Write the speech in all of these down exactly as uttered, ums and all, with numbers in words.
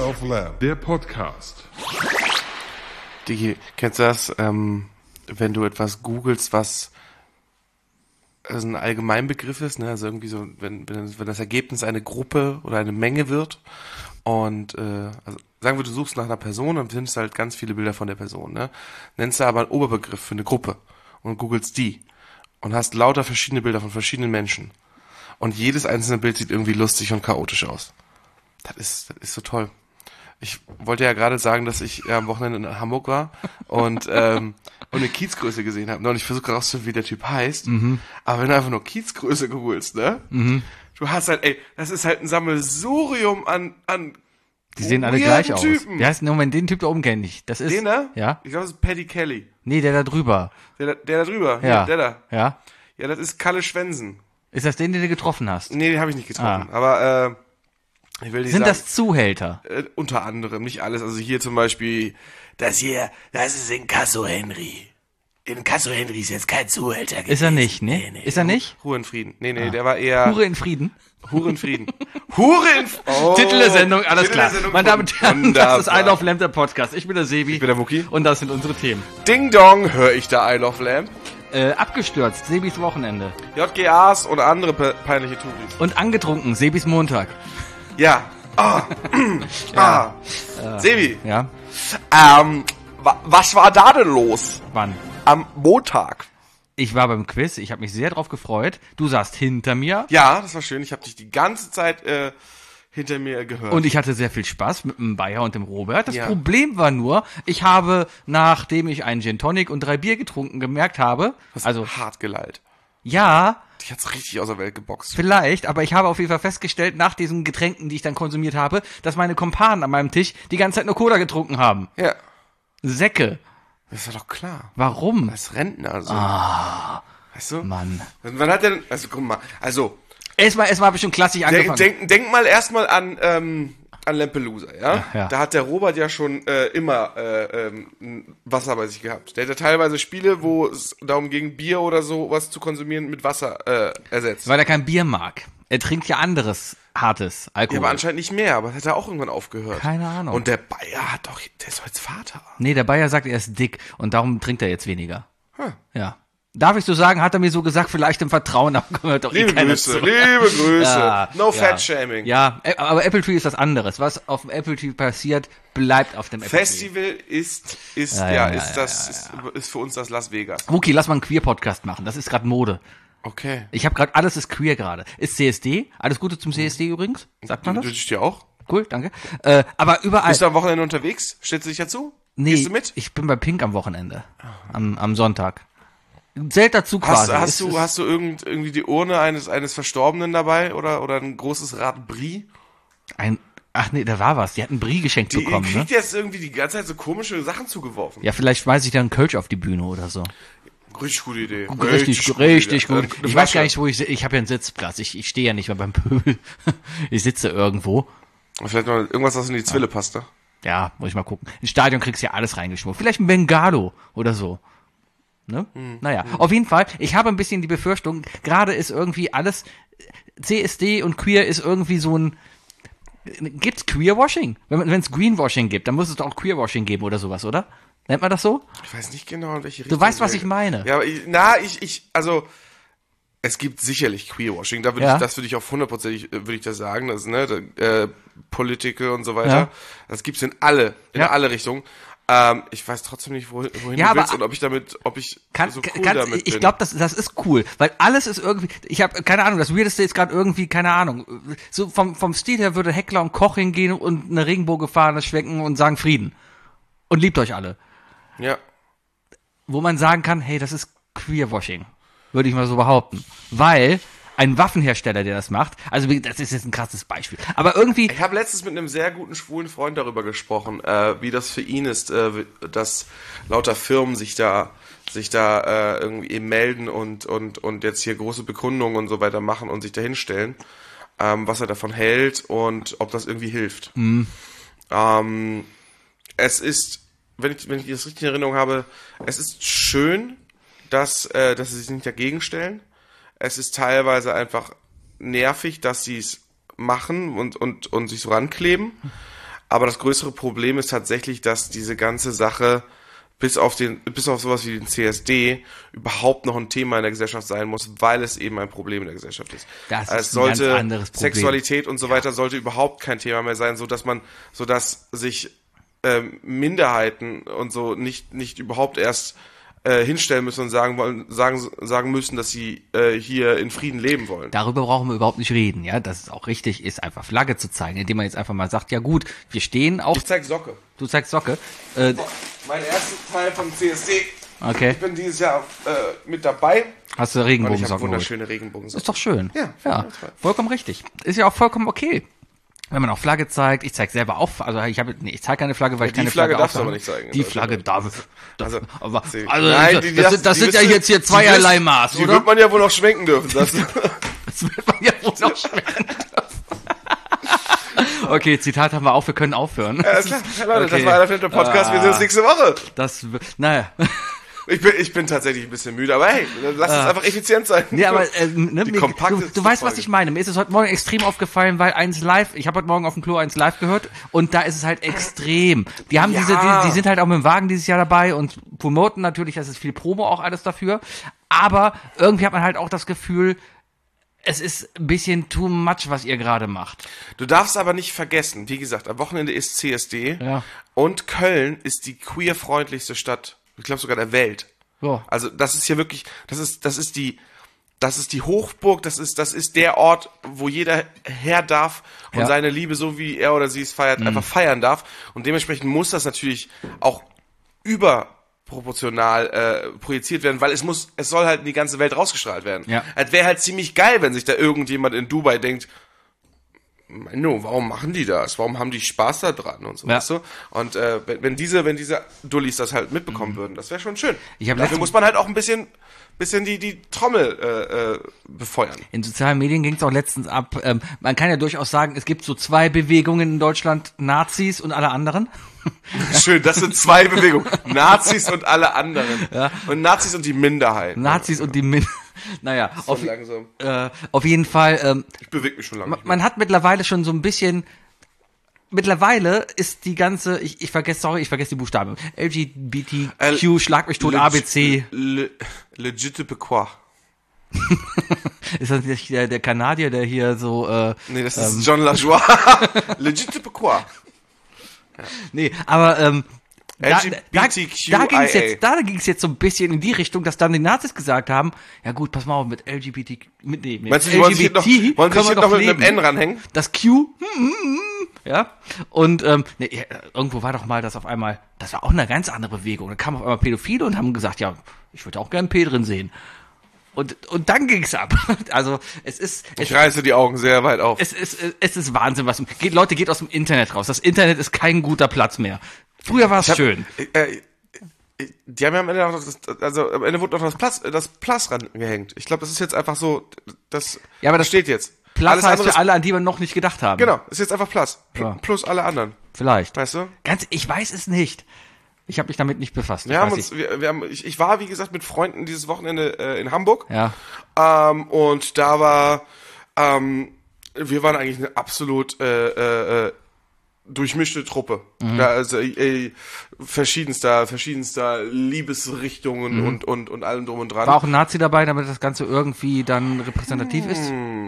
of Lamb, der Podcast. Digi, kennst du das, ähm, wenn du etwas googelst, was also ein Allgemeinbegriff ist, ne? Also irgendwie so, wenn, wenn, wenn das Ergebnis eine Gruppe oder eine Menge wird und äh, also sagen wir, du suchst nach einer Person und findest halt ganz viele Bilder von der Person, ne? Nennst du aber einen Oberbegriff für eine Gruppe und googelst die und hast lauter verschiedene Bilder von verschiedenen Menschen. Und jedes einzelne Bild sieht irgendwie lustig und chaotisch aus. Das ist, das ist so toll. Ich wollte ja gerade sagen, dass ich ja, am Wochenende in Hamburg war und, ähm, und eine Kiezgröße gesehen habe. Und ich versuche herauszufinden, wie der Typ heißt. Mhm. Aber wenn du einfach nur Kiezgröße googelst, ne? Mhm. Du hast halt, ey, das ist halt ein Sammelsurium an, an Die sehen alle gleich aus. Wie heißt denn, Moment, den Typ da oben kenne ich. Das ist, den da? Ja. Ich glaube, das ist Paddy Kelly. Nee, der da drüber. Der, der da drüber. Ja. Hier, der da. Ja. Ja, das ist Kalle Schwensen. Ist das den, den du getroffen hast? Nee, den habe ich nicht getroffen. Ah. Aber, äh, ich will nicht Sind sagen, das Zuhälter? Äh, unter anderem, nicht alles. Also hier zum Beispiel, das hier, das ist Inkasso Henry. Inkasso Henry ist jetzt kein Zuhälter gewesen. Ist er nicht, ne? Nee, nee. Ist er nicht? Ruhe in Frieden. Nee, nee, Ah. der war eher... Hure in Frieden. Hure in Frieden. Hure in Frieden. Oh, Titel der Sendung, alles Titel der klar. Sendung. Meine Damen und Herren, Wunderbar. das ist I Love Lamb, der Podcast. Ich bin der Sebi. Ich bin der Mucki. Und das sind unsere Themen. Ding Dong, höre ich da I Love Lamb. Äh, abgestürzt, Sebis Wochenende. J G As und andere pe peinliche Touris. Und angetrunken, Sebis Montag. Ja. Ah. Ja. ah. Sebi. Ja? Ähm, wa was war da denn los? Wann? Am Montag. Ich war beim Quiz, ich habe mich sehr drauf gefreut. Du saßt hinter mir. Ja, das war schön. Ich habe dich die ganze Zeit äh, hinter mir gehört. Und ich hatte sehr viel Spaß mit dem Bayer und dem Robert. Das Ja. Problem war nur, ich habe, nachdem ich einen Gin Tonic und drei Bier getrunken gemerkt habe, hast also hart geleilt. ja, Die hat's richtig aus der Welt geboxt. vielleicht, aber ich habe auf jeden Fall festgestellt, nach diesen Getränken, die ich dann konsumiert habe, dass meine Kumpanen an meinem Tisch die ganze Zeit nur Cola getrunken haben. Ja. Säcke. Das war doch klar. Warum? Als Rentner, also. Ah, Weißt du? Mann. Wann hat denn, also guck mal, also, Erstmal, erstmal habe ich schon klassisch angefangen. denk, denk, denk mal erstmal an, ähm, an Lampelusa, ja? Ja, ja. Da hat der Robert ja schon äh, immer äh, ähm, Wasser bei sich gehabt. Der hat ja teilweise Spiele, wo es darum ging, Bier oder so was zu konsumieren, mit Wasser äh, ersetzt. Weil er kein Bier mag. Er trinkt ja anderes, hartes Ja, Alkohol. aber anscheinend nicht mehr, aber das hat er auch irgendwann aufgehört. Keine Ahnung. Und der Bayer hat doch, der ist doch jetzt Vater. Nee, der Bayer sagt, er ist dick und darum trinkt er jetzt weniger. Hm. Ja. Darf ich so sagen, hat er mir so gesagt, vielleicht im Vertrauen, aber gehört doch Liebe eh keiner Grüße, zu. liebe Grüße. Ja, no ja. fat shaming. Ja, ä- aber Apple Tree ist was anderes. Was auf dem Apple Tree passiert, bleibt auf dem Apple Tree. Festival ist, ist, Ja, ja, ja, ist ja, das, ja, Ist, ist für uns das Las Vegas. Okay, lass mal einen Queer-Podcast machen. Das ist gerade Mode. Okay. Ich habe gerade, alles ist queer gerade. Ist C S D. Alles Gute zum C S D übrigens. Sagt man Du, das? du dir auch? Cool, danke. Äh, aber überall. Bist du am Wochenende unterwegs? Stellst du dich dazu? Nee, Gehst du mit? ich bin bei Pink am Wochenende. Am, am Sonntag. Zählt dazu quasi. Hast, hast Es du, ist- hast du irgend, irgendwie die Urne eines, eines Verstorbenen dabei oder, oder ein großes Rad Brie? ein, ach nee, da war was. Die hat einen Brie geschenkt Die bekommen, ne? kriegt jetzt irgendwie die ganze Zeit so komische Sachen zugeworfen. Ja, vielleicht schmeiß ich dann einen Kölsch auf die Bühne oder so. Richtig gute Idee. Richtig, gute richtig Idee. gut. Äh, eine Ich weiß Flasche. gar nicht, wo ich sitze. Ich habe ja einen Sitzplatz. Ich, ich stehe ja nicht mehr beim Pöbel. Ich sitze irgendwo. Vielleicht noch irgendwas, was in die Zwille passt, ne? Ja, muss ich mal gucken. Ins Stadion kriegst du ja alles reingeschmuggelt. Vielleicht ein Bengalo oder so. Ne? Hm. Naja, auf jeden Fall, ich habe ein bisschen die Befürchtung, gerade ist irgendwie alles, C S D und Queer ist irgendwie so ein, gibt's Queerwashing? Wenn es Greenwashing gibt, dann muss es doch auch Queerwashing geben oder sowas, oder? Nennt man das so? Ich weiß nicht genau, in welche Du Richtung. weißt, was wir- ich meine. Ja, aber ich, na, ich, ich, also, es gibt sicherlich Queerwashing, da würde Ja. ich, das würde ich auf hundertprozentig, äh, würde ich das sagen, das, ne, da, äh, Political und so weiter. Ja. Das gibt's in alle, in Ja. alle Richtungen. Ähm, ich weiß trotzdem nicht, wohin, wohin Ja, du aber- willst und ob ich damit, ob ich Kann, so cool kann, damit ich bin. glaube, das, das ist cool, weil alles ist irgendwie, ich habe keine Ahnung, das Weirdeste ist gerade irgendwie, keine Ahnung, so vom, vom Stil her würde Heckler und Koch hingehen und eine Regenbogenfahne schwenken und sagen Frieden. Und liebt euch alle. Ja. Wo man sagen kann, hey, das ist Queerwashing. Würde ich mal so behaupten. Weil ein Waffenhersteller, der das macht, also wie- das ist jetzt ein krasses Beispiel, aber irgendwie, Ich habe letztens mit einem sehr guten schwulen Freund darüber gesprochen, äh, wie das für ihn ist, äh, wie- dass lauter Firmen sich da sich da äh, irgendwie eben melden und und und jetzt hier große Bekundungen und so weiter machen und sich da hinstellen, ähm, was er davon hält und ob das irgendwie hilft. Mhm. Ähm, es ist, wenn ich wenn ich das richtig in Erinnerung habe, es ist schön, dass äh, dass sie sich nicht dagegen stellen. Es ist teilweise einfach nervig, dass sie es machen und, und, und sich so rankleben. Aber das größere Problem ist tatsächlich, dass diese ganze Sache bis auf den, bis auf sowas wie den C S D überhaupt noch ein Thema in der Gesellschaft sein muss, weil es eben ein Problem in der Gesellschaft ist. Das es ist sollte, ein ganz anderes Problem. Sexualität und so weiter sollte überhaupt kein Thema mehr sein, so dass man, so dass sich ähm, Minderheiten und so nicht, nicht überhaupt erst äh, hinstellen müssen und sagen wollen, sagen, sagen müssen, dass sie äh, hier in Frieden leben wollen. Darüber brauchen wir überhaupt nicht reden, ja, dass es auch richtig ist, einfach Flagge zu zeigen, indem man jetzt einfach mal sagt, ja gut, wir stehen auf... Ich zeig Socke. Du zeigst Socke. Äh, Mein erster Teil vom C S D. okay. Ich bin dieses Jahr äh, mit dabei. Hast du Und ich habe Regenbogensocken geholt? wunderschöne Regenbogensocken. Ist doch schön. Ja, ja, vollkommen richtig. Ist ja auch vollkommen okay. Wenn man auch Flagge zeigt, ich zeige selber auch, also ich habe, nee, ich zeige keine Flagge, weil ich die keine Flagge Flagge darfst du aufhabe. aber nicht zeigen in Die Deutschland. Flagge darf, darf Also, aber, sie- also, Nein, das, die- das, das- das die sind ja wissen- jetzt hier die zweierlei wissen- Maß, Die oder? wird man ja wohl noch schwenken dürfen. Das, Das wird man ja wohl noch schmecken. Okay, Zitat haben wir auch, wir können aufhören. ja, klar. Ja, Leute, Okay. das war der Podcast. Wir sehen uns Ah. nächste Woche. Das, w- naja. Ich bin, ich bin tatsächlich ein bisschen müde, aber hey, lass uns einfach effizient sein. Nee, aber äh, ne, Die mir, du, kompakteste du weißt, was Folge. ich meine. Mir ist es heute Morgen extrem aufgefallen, weil eins live, ich habe heute Morgen auf dem Klo eins live gehört und da ist es halt extrem. Die haben Ja. diese, die, die sind halt auch mit dem Wagen dieses Jahr dabei und promoten natürlich, das ist viel Promo auch alles dafür, aber irgendwie hat man halt auch das Gefühl, es ist ein bisschen too much, was ihr gerade macht. Du darfst aber nicht vergessen, wie gesagt, am Wochenende ist C S D Ja. und Köln ist die queerfreundlichste Stadt, ich glaube sogar der Welt. So. Also das ist hier wirklich, das ist, das ist die, das ist die Hochburg, das ist, das ist der Ort, wo jeder her darf und Ja. seine Liebe, so wie er oder sie es feiert, einfach feiern darf. Und dementsprechend muss das natürlich auch überproportional äh, projiziert werden, weil es muss, es soll halt in die ganze Welt rausgestrahlt werden. Ja. Es wäre halt ziemlich geil, wenn sich da irgendjemand in Dubai denkt, Menno, warum machen die das? Warum haben die Spaß da dran und so, Ja. weißt du? Und äh, wenn, wenn diese, wenn diese Dullis das halt mitbekommen würden, das wäre schon schön. Ich hab Dafür letztens- muss man halt auch ein bisschen, bisschen die die Trommel äh, äh, befeuern. In sozialen Medien ging es auch letztens ab. Ähm, man kann ja durchaus sagen, es gibt so zwei Bewegungen in Deutschland, Nazis und alle anderen. Schön, das sind zwei Bewegungen. Nazis und alle anderen. Und Nazis und die Minderheit. Nazis und die Min... Naja, auf, langsam. äh, auf jeden Fall... Ähm, Ich bewege mich schon lange. nicht mehr. man hat mittlerweile schon so ein bisschen... Mittlerweile ist die ganze... Ich, ich vergesse, sorry, ich vergesse die Buchstaben. L G B T Q, Äh, Schlag mich tot, A B C. Le, legitime quoi? Ist das nicht der, der Kanadier, der hier so... Äh, Nee, das ist John Lajoie. legitime quoi? nee, aber... Ähm, da, L G da, B T Q I A. da ging es jetzt, da ging es jetzt so ein bisschen in die Richtung, dass dann die Nazis gesagt haben, ja gut, pass mal auf, mit L G B T, mit, nee, mit Meinst du, die wollen sich L G B T hier noch, wollen sich können hier wir noch doch mit einem leben. N ranhängen? Das Q, hm, hm, hm, ja, und ähm, nee, ja, irgendwo war doch mal, dass auf einmal, das war auch eine ganz andere Bewegung, da kamen auf einmal Pädophile und haben gesagt, ja, ich würde auch gerne P drin sehen. Und, und dann ging's ab. Also es ist, es, Ich reiße die Augen sehr weit auf. es ist, es ist Wahnsinn, was geht, Leute, geht aus dem Internet raus. Das Internet ist kein guter Platz mehr. Früher war es hab- schön. Äh, äh, die haben ja am Ende noch das, also am Ende wurde noch das Plus, das Plus rangehängt. Ich glaube, das ist jetzt einfach so, das, Ja, aber das steht jetzt. Platz Alles heißt andere für alle, an die wir noch nicht gedacht haben. Genau, ist jetzt einfach Plus. Pl- Ja. Plus alle anderen. Vielleicht. Weißt du? Ganz, ich weiß es nicht. Ich habe mich damit nicht befasst. Wir Ich haben weiß uns, wir, wir haben, ich, ich war, wie gesagt, mit Freunden dieses Wochenende äh, in Hamburg. nicht. Ja. Ähm, und da war, ähm, wir waren eigentlich eine absolut äh, äh, äh, durchmischte Truppe. Mhm. Da, also äh, verschiedenster, verschiedenster Liebesrichtungen Mhm. und, und, und allem drum und dran. War auch ein Nazi dabei, damit das Ganze irgendwie dann repräsentativ ist?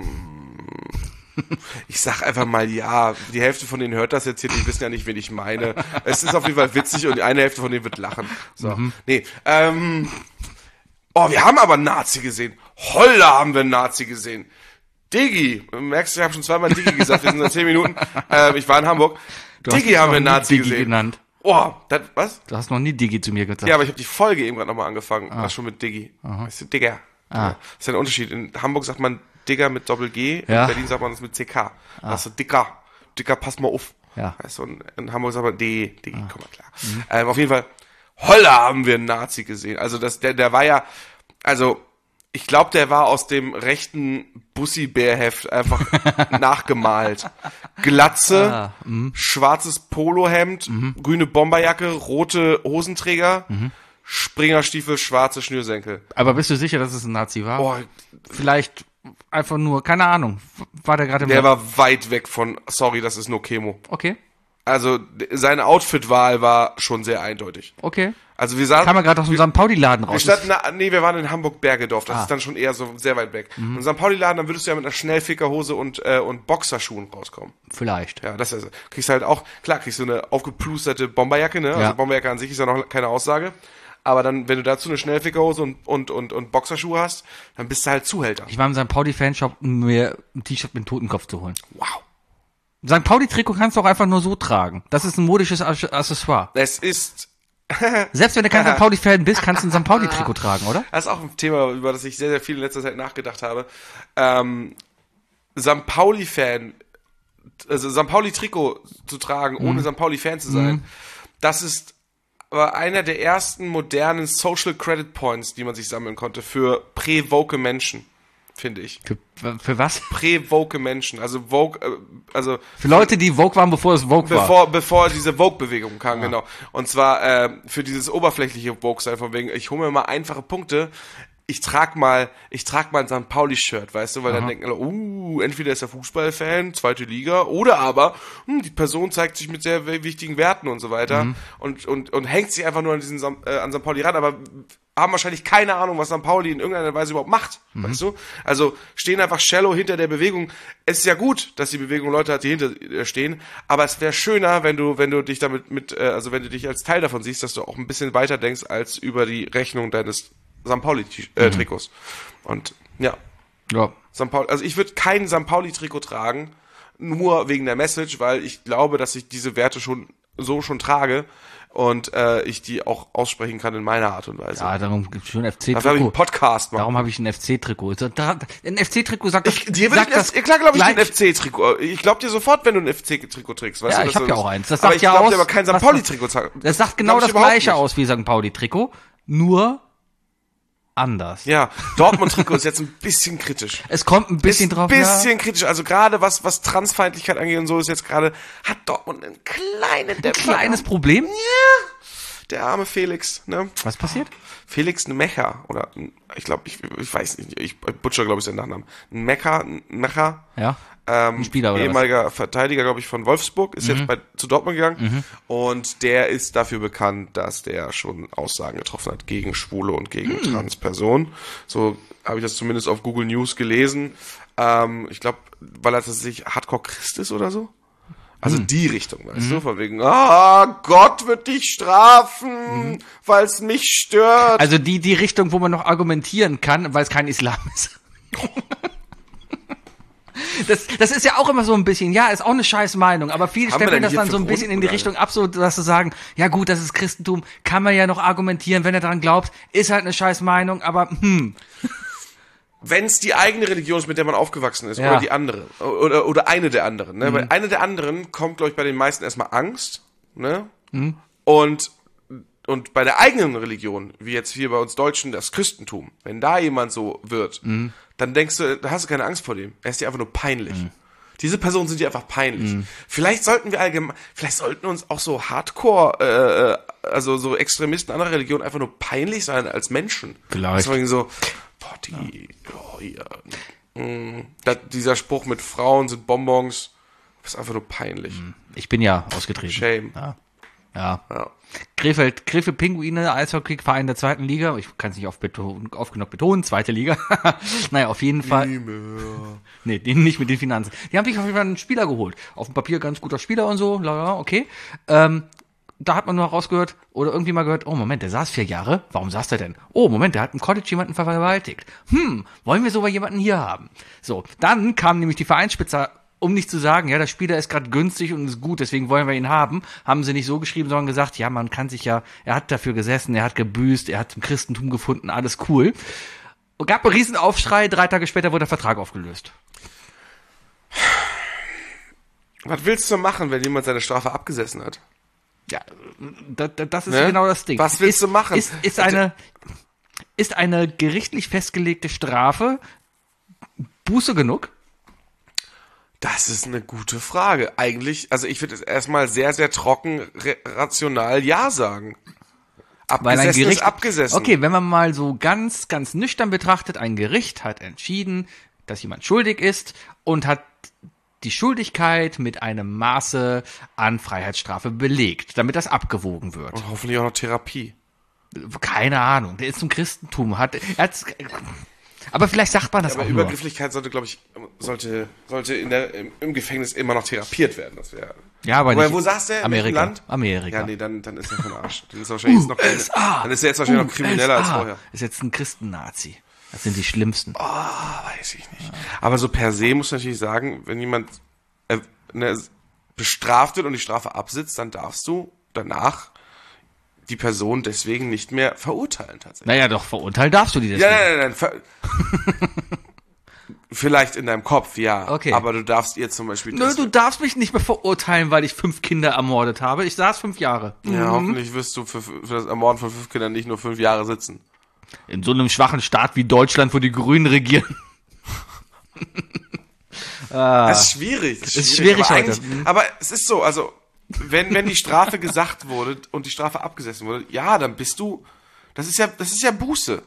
Ich sag einfach mal ja. Die Hälfte von denen hört das jetzt hier, die wissen ja nicht, wen ich meine. Es ist auf jeden Fall witzig und die eine Hälfte von denen wird lachen. So. Mhm. Nee. Ähm, oh, wir haben aber einen Nazi gesehen. Holla haben wir einen Nazi gesehen. Diggi. Du merkst, ich habe schon zweimal Diggi gesagt, wir sind seit zehn Minuten. Ähm, ich war in Hamburg. Du hast Diggi mich haben noch wir einen nie Nazi Digi gesehen. genannt. Oh, das, was? Du hast noch nie Digi zu mir gesagt. Ja, aber ich habe die Folge eben gerade nochmal angefangen. Ah. War schon mit Diggi. Weißt du, Digger. Das ist ja ein Unterschied. In Hamburg sagt man Digger mit Doppel-G, Ja. in Berlin sagt man das mit C K. Ah. Also Dicker. Dicker, pass mal auf. Ja. Weißt du, und in Hamburg sagt man D, Diggi, komm mal klar. Ähm, auf jeden Fall, Holla haben wir einen Nazi gesehen. Also das, der, der war ja, also ich glaube, der war aus dem rechten Bussi-Bär-Heft einfach nachgemalt. Glatze, Ah, schwarzes Polohemd, grüne Bomberjacke, rote Hosenträger, Springerstiefel, schwarze Schnürsenkel. Aber bist du sicher, dass es ein Nazi war? Oh, Vielleicht einfach nur, keine Ahnung. War der gerade im der war weit weg von, sorry, das ist nur Chemo. Okay. Also seine Outfit-Wahl war schon sehr eindeutig. Okay. Also wir saßen, Kam er gerade aus dem Sankt Pauli-Laden raus. wir standen, na, nee, wir waren in Hamburg-Bergedorf, das Ah. ist dann schon eher so sehr weit weg. Mhm. Und im Sankt Pauli-Laden, dann würdest du ja mit einer Schnellfickerhose und, äh, und Boxerschuhen rauskommen. Vielleicht. Ja, das ist, kriegst halt auch, klar, kriegst du eine aufgeplusterte Bomberjacke, ne? Ja. Also Bomberjacke an sich ist ja noch keine Aussage. Aber dann, wenn du dazu eine Schnellfickerhose und, und, und, und Boxerschuhe hast, dann bist du halt Zuhälter. Ich war im Sankt Pauli-Fanshop, um mir ein T-Shirt mit einem Totenkopf zu holen. Wow. Sankt Pauli-Trikot kannst du auch einfach nur so tragen. Das ist ein modisches Accessoire. Es ist, Selbst wenn du kein Sankt Pauli-Fan bist, kannst du ein Sankt Pauli-Trikot tragen, oder? das ist auch ein Thema, über das ich sehr, sehr viel in letzter Zeit nachgedacht habe. Ähm, Sankt Pauli-Fan, also Sankt Pauli-Trikot zu tragen, ohne Sankt Pauli-Fan zu sein, das ist aber einer der ersten modernen Social Credit Points, die man sich sammeln konnte für prä-woke Menschen, finde ich. Für, für was? Prä-woke Menschen, also Vogue, äh, also Für Leute, die Vogue waren, bevor es Vogue war. bevor bevor diese Vogue-Bewegung kam, genau. Und zwar äh, für dieses oberflächliche Vogue-Sein, von wegen, ich hole mir mal einfache Punkte, ich trag mal, ich trag mal ein Sankt Pauli-Shirt, weißt du, weil Aha. dann denken alle, uh, entweder ist er Fußballfan, zweite Liga, oder aber, hm, die Person zeigt sich mit sehr wichtigen Werten und so weiter Mhm. und, und, und hängt sich einfach nur an diesen Sam- äh, an Sankt Pauli ran, aber haben wahrscheinlich keine Ahnung, was Sankt Pauli in irgendeiner Weise überhaupt macht, Mhm. weißt du? Also stehen einfach shallow hinter der Bewegung. Es ist ja gut, dass die Bewegung Leute hat, die hinter ihr stehen, aber es wäre schöner, wenn du, wenn du dich damit mit, äh, also wenn du dich als Teil davon siehst, dass du auch ein bisschen weiter denkst als über die Rechnung deines Sankt Pauli-Trikots. Äh, Und ja, Ja. Sankt Pauli, also ich würde kein Sankt Pauli-Trikot tragen, nur wegen der Message, weil ich glaube, dass ich diese Werte schon so schon trage und äh, ich die auch aussprechen kann in meiner Art und Weise. Ja, darum gibt es schon F Dafür habe ich einen C-Trikot. Podcast machen. Darum habe ich ein F C-Trikot. So, da- Ein F C-Trikot sagt das. Ich, dir will sagt ich das, klar glaube ich gleich- den F C-Trikot. Ich glaube dir sofort, wenn du ein F C-Trikot trägst. Weißt Ja, du, ich dass habe du ja auch eins. Das aber sagt ich ja glaub aus. dir aber kein Sankt was- Pauli-Trikot tragen. Das sagt genau Glaub ich das überhaupt gleiche nicht. aus wie Sankt Pauli-Trikot, nur anders. Ja, Dortmund-Trikot ist jetzt ein bisschen kritisch. Es kommt ein bisschen ist drauf. ein bisschen kritisch. Also gerade was was Transfeindlichkeit angeht und so ist jetzt gerade, hat Dortmund einen kleinen Ja, ein kleines Problem. Der arme Felix, ne? Was passiert? Felix Mecha oder ich glaube, ich, ich weiß nicht, ich butcher glaube ich seinen Nachnamen. Ein Mecha, ein Mecha. Ja. Ähm, Ein Spieler oder was? ehemaliger Verteidiger, glaube ich, von Wolfsburg, ist jetzt bei, zu Dortmund gegangen und der ist dafür bekannt, dass der schon Aussagen getroffen hat gegen Schwule und gegen Transpersonen. So habe ich das zumindest auf Google News gelesen. Ähm, ich glaube, weil er sich Hardcore Christ ist oder so. Also die Richtung, weißt du, von wegen, ah, Gott wird dich strafen, weil es mich stört. Also die, die Richtung, wo man noch argumentieren kann, weil es kein Islam ist. Das, das ist ja auch immer so ein bisschen, ja, ist auch eine scheiß Meinung, aber viele Haben wir stempeln denn das hier dann für so ein bisschen in die Grund, Richtung ab, so dass sie sagen, ja gut, das ist Christentum, kann man ja noch argumentieren, wenn er daran glaubt, ist halt eine scheiß Meinung, aber hm, Wenn es die eigene Religion ist, mit der man aufgewachsen ist, Ja. oder die andere, oder, oder eine der anderen, ne? Weil eine der anderen kommt, glaube ich, bei den meisten erstmal Angst, ne? Und, und bei der eigenen Religion, wie jetzt hier bei uns Deutschen, das Christentum, wenn da jemand so wird, dann denkst du, da hast du keine Angst vor dem. Er ist dir einfach nur peinlich. Diese Personen sind dir einfach peinlich. Vielleicht sollten wir allgemein, vielleicht sollten uns auch so Hardcore, äh, also so Extremisten anderer Religionen einfach nur peinlich sein als Menschen. Vielleicht. Deswegen so, boah, die, oh, ja, mh, da, dieser Spruch mit Frauen sind Bonbons, ist einfach nur peinlich. ich bin ja ausgetreten. Shame. Ja. Ja. Ja. Krefeld, Krefeld Pinguine, Eishockey-Verein der zweiten Liga. Ich kann es nicht oft, beton, oft genug betonen, zweite Liga. Naja, auf jeden Fall. Nee, die, nicht mit den Finanzen. Die haben sich auf jeden Fall einen Spieler geholt. Auf dem Papier ganz guter Spieler und so, lala, okay. Ähm, da hat man nur rausgehört, oder irgendwie mal gehört, oh Moment, der saß vier Jahre, warum saß der denn? Oh Moment, der hat im College jemanden vergewaltigt. Hm, wollen wir so jemanden hier haben? So, dann kam nämlich die Vereinsspitze, um nicht zu sagen, ja, der Spieler ist gerade günstig und ist gut, deswegen wollen wir ihn haben, haben sie nicht so geschrieben, sondern gesagt, ja, man kann sich ja, er hat dafür gesessen, er hat gebüßt, er hat zum Christentum gefunden, alles cool. Und gab einen riesen Aufschrei, drei Tage später wurde der Vertrag aufgelöst. Was willst du machen, wenn jemand seine Strafe abgesessen hat? Ja, das, das ist Ne? genau das Ding. Was willst ist, du machen? Ist, ist, eine, ist eine gerichtlich festgelegte Strafe Buße genug? Das ist eine gute Frage. Eigentlich, also ich würde es erstmal sehr, sehr trocken, re- rational Ja sagen. Weil ein Abgesessen Gericht, ist abgesessen. okay, wenn man mal so ganz, ganz nüchtern betrachtet, ein Gericht hat entschieden, dass jemand schuldig ist und hat die Schuldigkeit mit einem Maße an Freiheitsstrafe belegt, damit das abgewogen wird. Und hoffentlich auch noch Therapie. Keine Ahnung, der ist zum Christentum, hat, er hat's, aber vielleicht sagt man das Aber auch nur. Übergrifflichkeit sollte, glaube ich, sollte, sollte in der, im, im Gefängnis immer noch therapiert werden. Das wäre. Ja, aber Wobei, nicht wo saß der? In welchem Amerika. Land? Amerika. Ja, nee, dann, dann ist er von Arsch. Dann ist er wahrscheinlich jetzt noch, U S A. dann ist er jetzt wahrscheinlich noch krimineller als U S A. vorher. Ist jetzt ein Christen-Nazi. Das sind die schlimmsten. Oh, weiß ich nicht. Aber so per se muss ich natürlich sagen, wenn jemand äh, ne, bestraft wird und die Strafe absitzt, dann darfst du danach die Person deswegen nicht mehr verurteilen tatsächlich. Naja, doch, verurteilen darfst du die deswegen. Ja, nein, nein, nein. Ver Vielleicht in deinem Kopf, ja. Okay. Aber du darfst ihr zum Beispiel... Nö, du darfst mich nicht mehr verurteilen, weil ich fünf Kinder ermordet habe. Ich saß fünf Jahre. Ja, hoffentlich wirst du für, für das Ermorden von fünf Kindern nicht nur fünf Jahre sitzen. In so einem schwachen Staat wie Deutschland, wo die Grünen regieren. ah. Das ist schwierig. Das ist schwierig aber, heute. eigentlich- aber es ist so, also, wenn, wenn die Strafe gesagt wurde und die Strafe abgesessen wurde, ja, dann bist du, das ist ja, das ist ja Buße.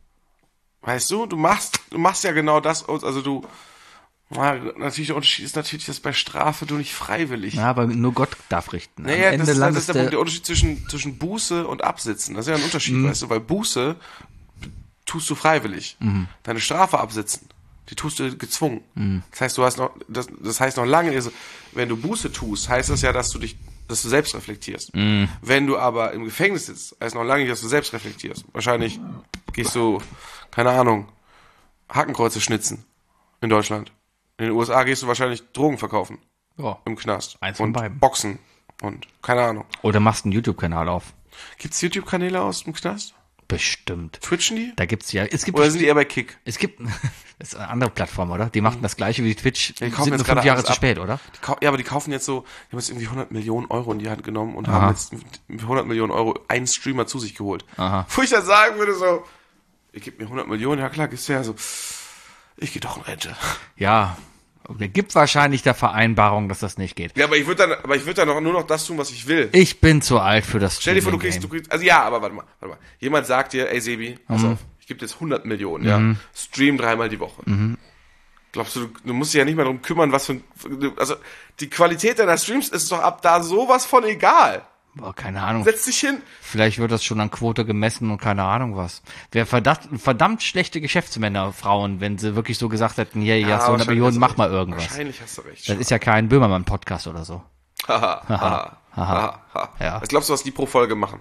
Weißt du, du machst, du machst ja genau das, also du, na, natürlich der Unterschied ist natürlich, dass bei Strafe du nicht freiwillig. Ja, aber nur Gott darf richten. Am Naja, Ende das, ist- das landest ist der du- Punkt, der Unterschied zwischen, zwischen Buße und Absitzen. Das ist ja ein Unterschied, Mhm. weißt du, weil Buße tust du freiwillig. Mhm. Deine Strafe absitzen, die tust du gezwungen. Mhm. Das heißt, du hast noch, das, das heißt noch lange, also, wenn du Buße tust, heißt das ja, dass du dich, dass du selbst reflektierst. Mhm. Wenn du aber im Gefängnis sitzt, heißt noch lange nicht, dass du selbst reflektierst. Wahrscheinlich gehst du, keine Ahnung, Hakenkreuze schnitzen in Deutschland. In den U S A gehst du wahrscheinlich Drogen verkaufen Ja. im Knast. Eins von und beiden. Boxen und keine Ahnung. Oder machst einen YouTube-Kanal auf. Gibt's YouTube-Kanäle aus dem Knast? Bestimmt. Twitchen die? Da gibt's ja, es gibt, Oder sind die eher bei Kick? es gibt, das ist eine andere Plattform, oder? Die machten das gleiche wie Twitch, die sind kaufen nur jetzt fünf gerade Jahre alles zu ab. spät, oder? Die kau- ja, aber die kaufen jetzt so, die haben jetzt irgendwie hundert Millionen Euro in die Hand genommen und Aha. haben jetzt mit hundert Millionen Euro einen Streamer zu sich geholt. Aha. Wo ich dann sagen würde so, ich gebe mir hundert Millionen, ja klar, gehst du ja so, ich gehe doch in Rente. Ja. Und er gibt wahrscheinlich der Vereinbarung, dass das nicht geht. Ja, aber ich würde dann, aber ich würde dann noch, nur noch das tun, was ich will. Ich bin zu alt für das Stell dir vor, du Streaming-Game. kriegst, du kriegst, also ja, aber warte mal, warte mal. Jemand sagt dir, ey Sebi, pass Mhm. auf, ich gebe dir jetzt hundert Millionen, ja, stream dreimal die Woche. Mhm. Glaubst du, du, du musst dich ja nicht mehr darum kümmern, was für ein, also die Qualität deiner Streams ist doch ab da sowas von egal. Boah, keine Ahnung. Setz dich hin. Vielleicht wird das schon an Quote gemessen und keine Ahnung was. Wäre verdammt, verdammt schlechte Geschäftsmänner, Frauen, wenn sie wirklich so gesagt hätten, hier, hier hast du hundert wahrscheinlich Millionen, hast du mach recht. mal irgendwas. Wahrscheinlich hast du recht. Das ist ja kein Böhmermann-Podcast oder so. Haha, haha, haha, haha. Ja. Was glaubst du, was die pro Folge machen?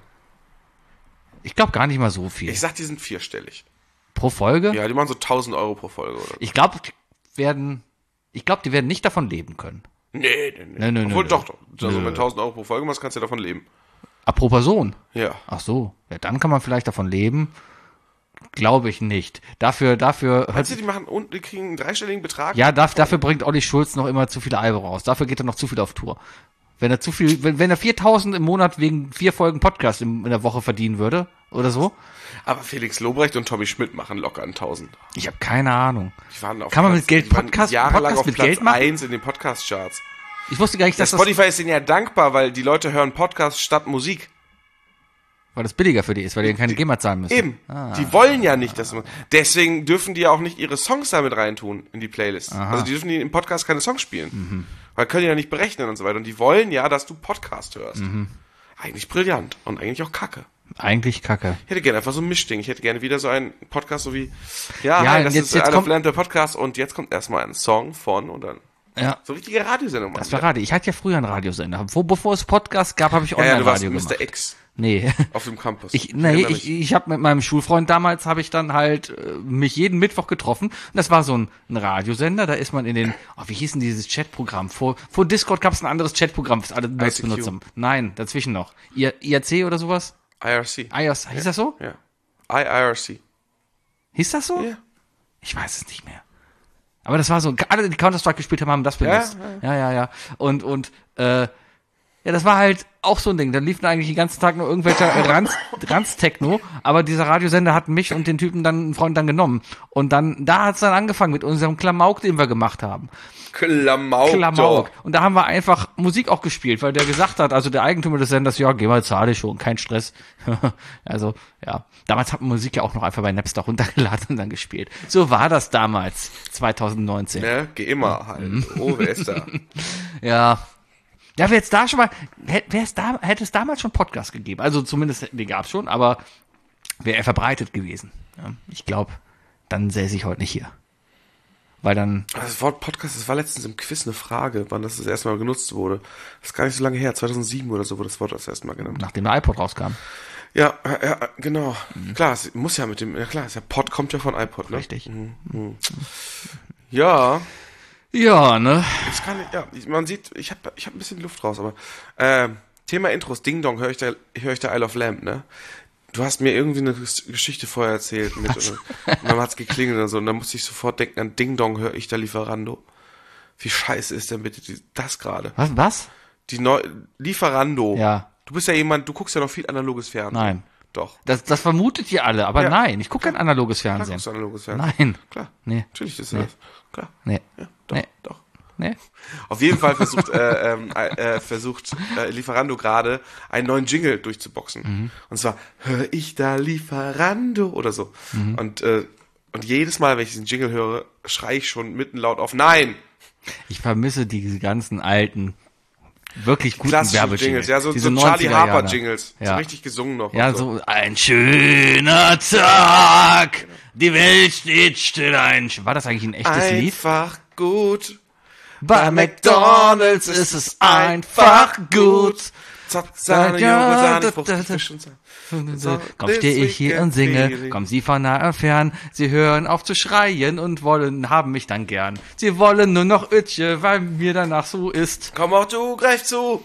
Ich glaube gar nicht mal so viel. Ich sag, die sind vierstellig. Pro Folge? Ja, die machen so tausend Euro pro Folge, oder? Ich glaube, die werden, ich glaube, die werden nicht davon leben können. Nee, nee, nee. Nee, nee, Obwohl, nee, doch, doch. Also, Nö. wenn tausend Euro pro Folge machst, kannst du ja davon leben. Ah, pro Person? Ja. Ach so. Ja, dann kann man vielleicht davon leben. Glaube ich nicht. Dafür, dafür, Meinst du, die machen und die kriegen einen dreistelligen Betrag? ja, darf, dafür bringt Olli Schulz noch immer zu viele Alben raus. Dafür geht er noch zu viel auf Tour. Wenn er zu viel, wenn, wenn er viertausend im Monat wegen vier Folgen Podcast in, in der Woche verdienen würde, oder so. Aber Felix Lobrecht und Tommy Schmidt machen locker einen tausend. Ich habe keine Ahnung. Die waren auf Kann man Platz, mit Geld die waren Podcast- jahrelang Podcast auf mit Platz Geld machen? eins in den Podcast-Charts. Ich wusste gar nicht, dass Das das, Spotify ist denen ja dankbar, weil die Leute hören Podcast statt Musik. weil das billiger für die ist, weil die keine GEMA zahlen müssen. Eben. Die wollen ja nicht, dass man. Deswegen dürfen die ja auch nicht ihre Songs damit reintun in die Playlist. Also die dürfen die im Podcast keine Songs spielen. Mhm. Weil können die ja nicht berechnen und so weiter. Und die wollen ja, dass du Podcast hörst. Mhm. Eigentlich brillant und eigentlich auch kacke. Eigentlich kacke. Ich hätte gerne einfach so ein Mischding. Ich hätte gerne wieder so einen Podcast, so wie, ja, Ja, hi, das jetzt- ist jetzt einer kommt- Lernt der Podcast und jetzt kommt erstmal ein Song von und dann Ja. so richtige Radiosendung machen. Das war Radio. Ich hatte ja früher einen Radiosender. Wo, bevor es Podcast gab, habe ich ja, ja, du warst Online-Radio Mister gemacht. X Nee. auf dem Campus. Ich, nee, erinnere ich, mich. ich habe mit meinem Schulfreund damals, habe ich dann halt äh, mich jeden Mittwoch getroffen. Und das war so ein, ein Radiosender, da ist man in den, oh, wie hieß denn dieses Chatprogramm? Vor, vor Discord gab es ein anderes Chatprogramm, das alle Nerds I C Q. benutzt haben. Nein, dazwischen noch. I R C oder sowas? I R C. I R C, hieß das so? Ja. I R C. Hieß das so? Ja. Ich weiß es nicht mehr. Aber das war so, alle, die Counter-Strike gespielt haben, haben das benutzt. Ja, ja, ja. ja. Und, und, äh, Ja, das war halt auch so ein Ding. Da liefen eigentlich den ganzen Tag nur irgendwelcher Ranz, Ranz-Techno, aber dieser Radiosender hat mich und den Typen dann, einen Freund dann genommen. Und dann, da hat's dann angefangen mit unserem Klamauk, den wir gemacht haben. Klamauk. Klamauk. Und da haben wir einfach Musik auch gespielt, weil der gesagt hat, also der Eigentümer des Senders, ja, geh mal, zahle ich schon, kein Stress. Also, ja. Damals hat man Musik ja auch noch einfach bei Napster runtergeladen und dann gespielt. So war das damals, zwanzig neunzehn. Ne, geh immer halt. Oh, wer ist da? Ja. Ja, wäre jetzt da schon mal, hätte es da, hätte es damals schon Podcast gegeben. Also zumindest, den gab's schon, aber wäre er verbreitet gewesen. Ja, ich glaube, dann säße ich heute nicht hier. Weil dann... Das Wort Podcast, das war letztens im Quiz eine Frage, wann das das erste Mal genutzt wurde. Das ist gar nicht so lange her, zweitausendsieben oder so wurde das Wort das erste Mal genannt. Nachdem der iPod rauskam. Ja, ja, genau. Mhm. Klar, es muss ja mit dem, ja klar, der Pod kommt ja von iPod, ne? Richtig. Mhm. Mhm. Ja. Ja, ne? Das kann ich, ja, man sieht, ich habe ich hab ein bisschen Luft raus, aber äh, Thema Intros, Ding Dong, höre ich da, höre ich da Isle of Lamp, ne? Du hast mir irgendwie eine Geschichte vorher erzählt mit, und dann hat's geklingelt und so, und dann musste ich sofort denken, an Ding Dong höre ich da Lieferando. Wie scheiße ist denn bitte die, das gerade? Was, was? Die Neu Lieferando. Ja. Du bist ja jemand, du guckst ja noch viel analoges Fernsehen. Nein. Doch. Das, das vermutet ihr alle, aber Ja. nein, ich gucke kein analoges Klar Fernsehen. guckst du analoges Fernsehen. Nein. Klar. Nee. Natürlich ist Nee. das. Klar. Nee. Ja, doch, Nee. doch. Nee. Auf jeden Fall versucht, äh, ähm, äh, versucht äh, Lieferando gerade einen neuen Jingle durchzuboxen. Mhm. Und zwar, hör ich da Lieferando oder so. Mhm. Und, äh, und jedes Mal, wenn ich diesen Jingle höre, schreie ich schon mitten laut auf Nein! Ich vermisse diese ganzen alten, wirklich guten Klassische Werbejingles. Jingles, ja, so, Diese so Charlie neunziger Jahre. Harper Jingles. Ja. So richtig gesungen noch. Ja, und so ein schöner Tag, die Welt steht still ein. War das eigentlich ein echtes Lied? Einfach gut. Bei McDonald's ist es einfach gut. Sahne, Joghurt, Sahne, Frucht, Fisch und Sahne. Komm, stehe ich hier und singe, kommen Sie von nah fern. Sie hören auf zu schreien und wollen, haben mich dann gern. Sie wollen nur noch Ötche, weil mir danach so ist. Komm auch du, greif zu.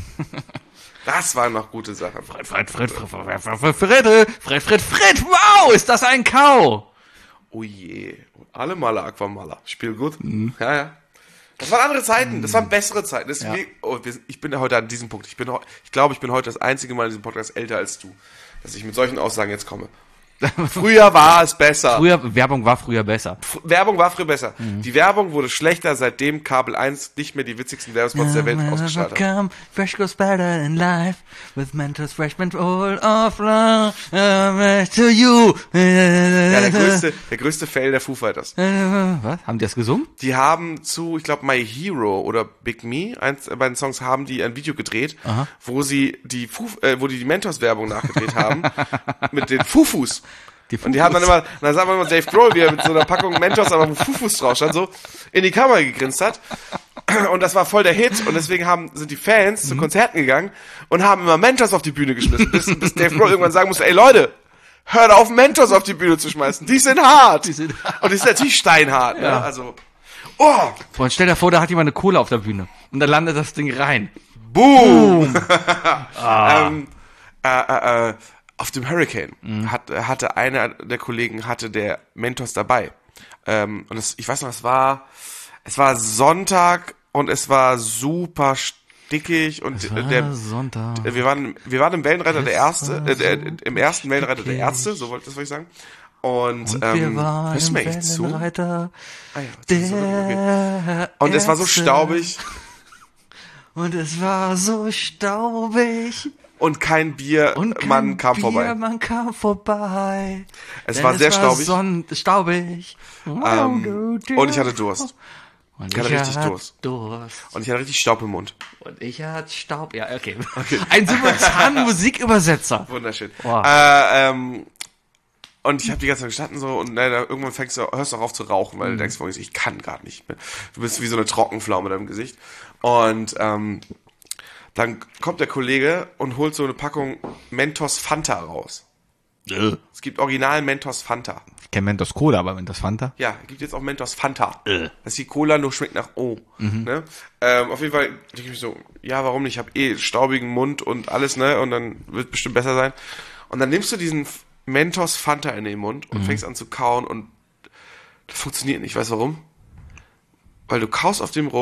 Das waren noch gute Sachen. Fred, Fred, Fred, Fred, Fred, Fred, Fred, Fred, Fred, Fred, wow, ist das ein Kau? Oh je. Alle Maler, Aquamaler. Spiel gut. Ja, ja. Das waren andere Zeiten, das waren bessere Zeiten. Das Ja. wir, oh, wir, ich bin ja heute an diesem Punkt. Ich bin, heu- ich glaube, ich bin heute das einzige Mal in diesem Podcast älter als du, dass ich mit solchen Aussagen jetzt komme. Früher war es besser. Früher, Werbung war früher besser. F- Werbung war früher besser. Die Werbung wurde schlechter, seitdem Kabel eins nicht mehr die witzigsten Werbespots der Welt ausgestrahlt hat. Come, fresh goes better in life with Mentos Freshman all of love uh, to you. Ja, der größte, der größte Fail der Foo Fighters. Was? Haben die das gesungen? Die haben zu, ich glaube, My Hero oder Big Me, eins der beiden Songs, haben die ein Video gedreht, Aha. wo sie die Fu, äh, wo die die Mentos-Werbung nachgedreht haben mit den Fufus. Die Und die haben dann immer, dann sah man immer Dave Grohl, wie er mit so einer Packung Mentos, aber wo Fufus drauf stand, so in die Kamera gegrinst hat. Und das war voll der Hit. Und deswegen haben, sind die Fans zu Konzerten gegangen und haben immer Mentos auf die Bühne geschmissen, bis, bis Dave Grohl irgendwann sagen musste, ey Leute, hört auf, Mentos auf die Bühne zu schmeißen. Die sind hart. Die sind hart. Und die sind natürlich steinhart, ne? Ja. Also, oh, Und stell dir vor, da hat jemand eine Kohle auf der Bühne. Und dann landet das Ding rein. boom. ähm, äh, äh, äh, auf dem Hurricane hat, hatte einer der Kollegen hatte der Mentos dabei. Ähm, und das, ich weiß noch, es war, es war Sonntag und es war super stickig und war der, Sonntag. wir waren, wir waren im Wellenreiter der Erste, war äh, der, so im ersten Wellenreiter der stickig. Ärzte, so wollte das wollte ich sagen. Und, Und ähm, wir waren hörst du im mir echt zu? Wellenreiter Ah ja, das ist so, okay. der Und es war so Ärzte. staubig Und es war so staubig. und kein Biermann Und kein kam vorbei. Biermann kam vorbei. Es Denn war sehr staubig. Sonn staubig. Ähm, und ich hatte Durst. Und ich hatte richtig hatte Durst. Durst. Und ich hatte richtig Staub im Mund. Und ich hatte Staub. Ja, okay. Ein simultanen Musikübersetzer. Wunderschön. Wow. Äh, ähm, und ich habe die ganze Zeit gestanden so und äh, irgendwann fängst du, hörst du auch auf zu rauchen, weil du denkst, vorhin, ich kann gerade nicht mehr. Du bist wie so eine Trockenpflaume in deinem Gesicht. Und ähm, dann kommt der Kollege und holt so eine Packung Mentos Fanta raus. Äh. Es gibt original Mentos Fanta. Ich kenne Mentos Cola, aber Mentos Fanta. Ja, gibt jetzt auch Mentos Fanta. Äh. Das ist die Cola, nur schmeckt nach O. Ne? Ähm, auf jeden Fall denke ich mir so, ja, warum nicht? Ich habe eh staubigen Mund und alles, ne? Und dann wird bestimmt besser sein. Und dann nimmst du diesen Mentos Fanta in den Mund und fängst an zu kauen und das funktioniert nicht. Weißt du warum? Weil du kaust auf dem rum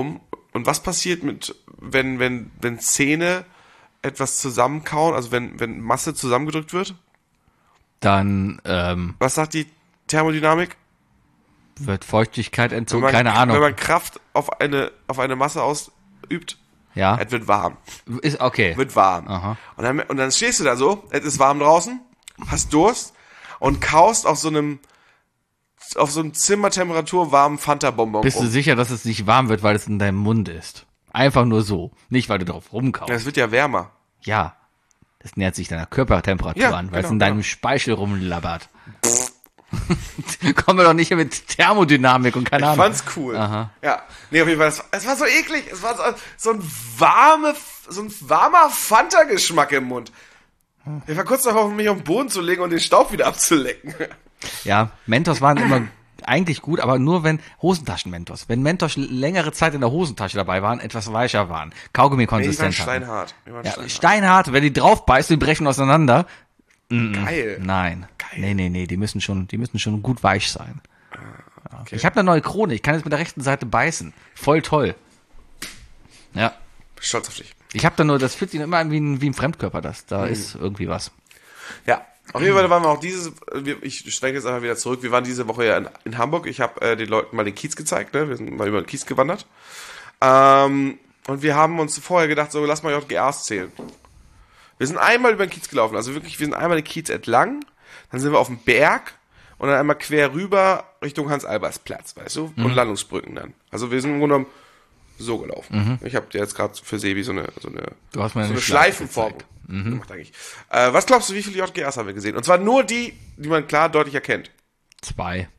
und was passiert mit, wenn, wenn, wenn Zähne etwas zusammenkauen, also wenn, wenn Masse zusammengedrückt wird? Dann ähm, Was sagt die Thermodynamik? wird Feuchtigkeit entzogen, Wenn man, keine Ahnung. Wenn man Kraft auf eine, auf eine Masse ausübt, ja, es wird warm. ist okay. Wird warm. Aha. Und dann, und dann stehst du da so, es ist warm draußen, hast Durst und kaust auf so einem, auf so einem Zimmertemperatur warmen Fanta-Bonbon Bist du rum. sicher, dass es nicht warm wird, weil es in deinem Mund ist? Einfach nur so. Nicht, weil du drauf rumkaust. Es wird ja wärmer. Ja. Das nähert sich deiner Körpertemperatur Ja, an, weil es genau, in deinem genau. Speichel rumlabbert. Kommen wir doch nicht hier mit Thermodynamik und keine Ich Ahnung. fand's cool. Aha. Ja. Nee, auf jeden Fall, es war, es war so eklig. Es war so, so ein warme, so ein warmer Fanta-Geschmack im Mund. Ich war kurz davor, mich auf den Boden zu legen und den Staub wieder abzulecken. Ja, Mentos waren immer eigentlich gut, aber nur wenn Hosentaschen-Mentos. Wenn Mentos längere Zeit in der Hosentasche dabei waren, etwas weicher waren. Nee, die waren Kaugummi-Konsistent hatten. steinhart. Die waren Ja, steinhart. steinhart, wenn die drauf beißt, die brechen auseinander. Geil. Nein. Nee, nee, nee, die müssen schon, die müssen schon gut weich sein. Okay. Ich habe eine neue Krone, ich kann jetzt mit der rechten Seite beißen. Voll toll. Ja. Stolz auf dich. Ich habe da nur, das fühlt sich immer wie ein, wie ein Fremdkörper, das. Da Mhm. ist irgendwie was. Ja. Auf jeden Fall waren wir auch dieses, wir- ich schwenke jetzt einfach wieder zurück, wir waren diese Woche ja in, in Hamburg, ich habe äh, den Leuten mal den Kiez gezeigt, ne? Wir sind mal über den Kiez gewandert. Ähm, und wir haben uns vorher gedacht, so lass mal J G As zählen. Wir sind einmal über den Kiez gelaufen, also wirklich, wir sind einmal den Kiez entlang, dann sind wir auf dem Berg und dann einmal quer rüber Richtung Hans-Albers-Platz, weißt du, und Landungsbrücken dann. Also wir sind im Grunde genommen so gelaufen. Ich habe dir jetzt gerade für Sebi so eine, so eine, Du hast mir so eine eine Schleife Schleifenform gemacht eigentlich. Äh, was glaubst du, wie viele J G As haben wir gesehen? Und zwar nur die, die man klar deutlich erkennt. Zwei.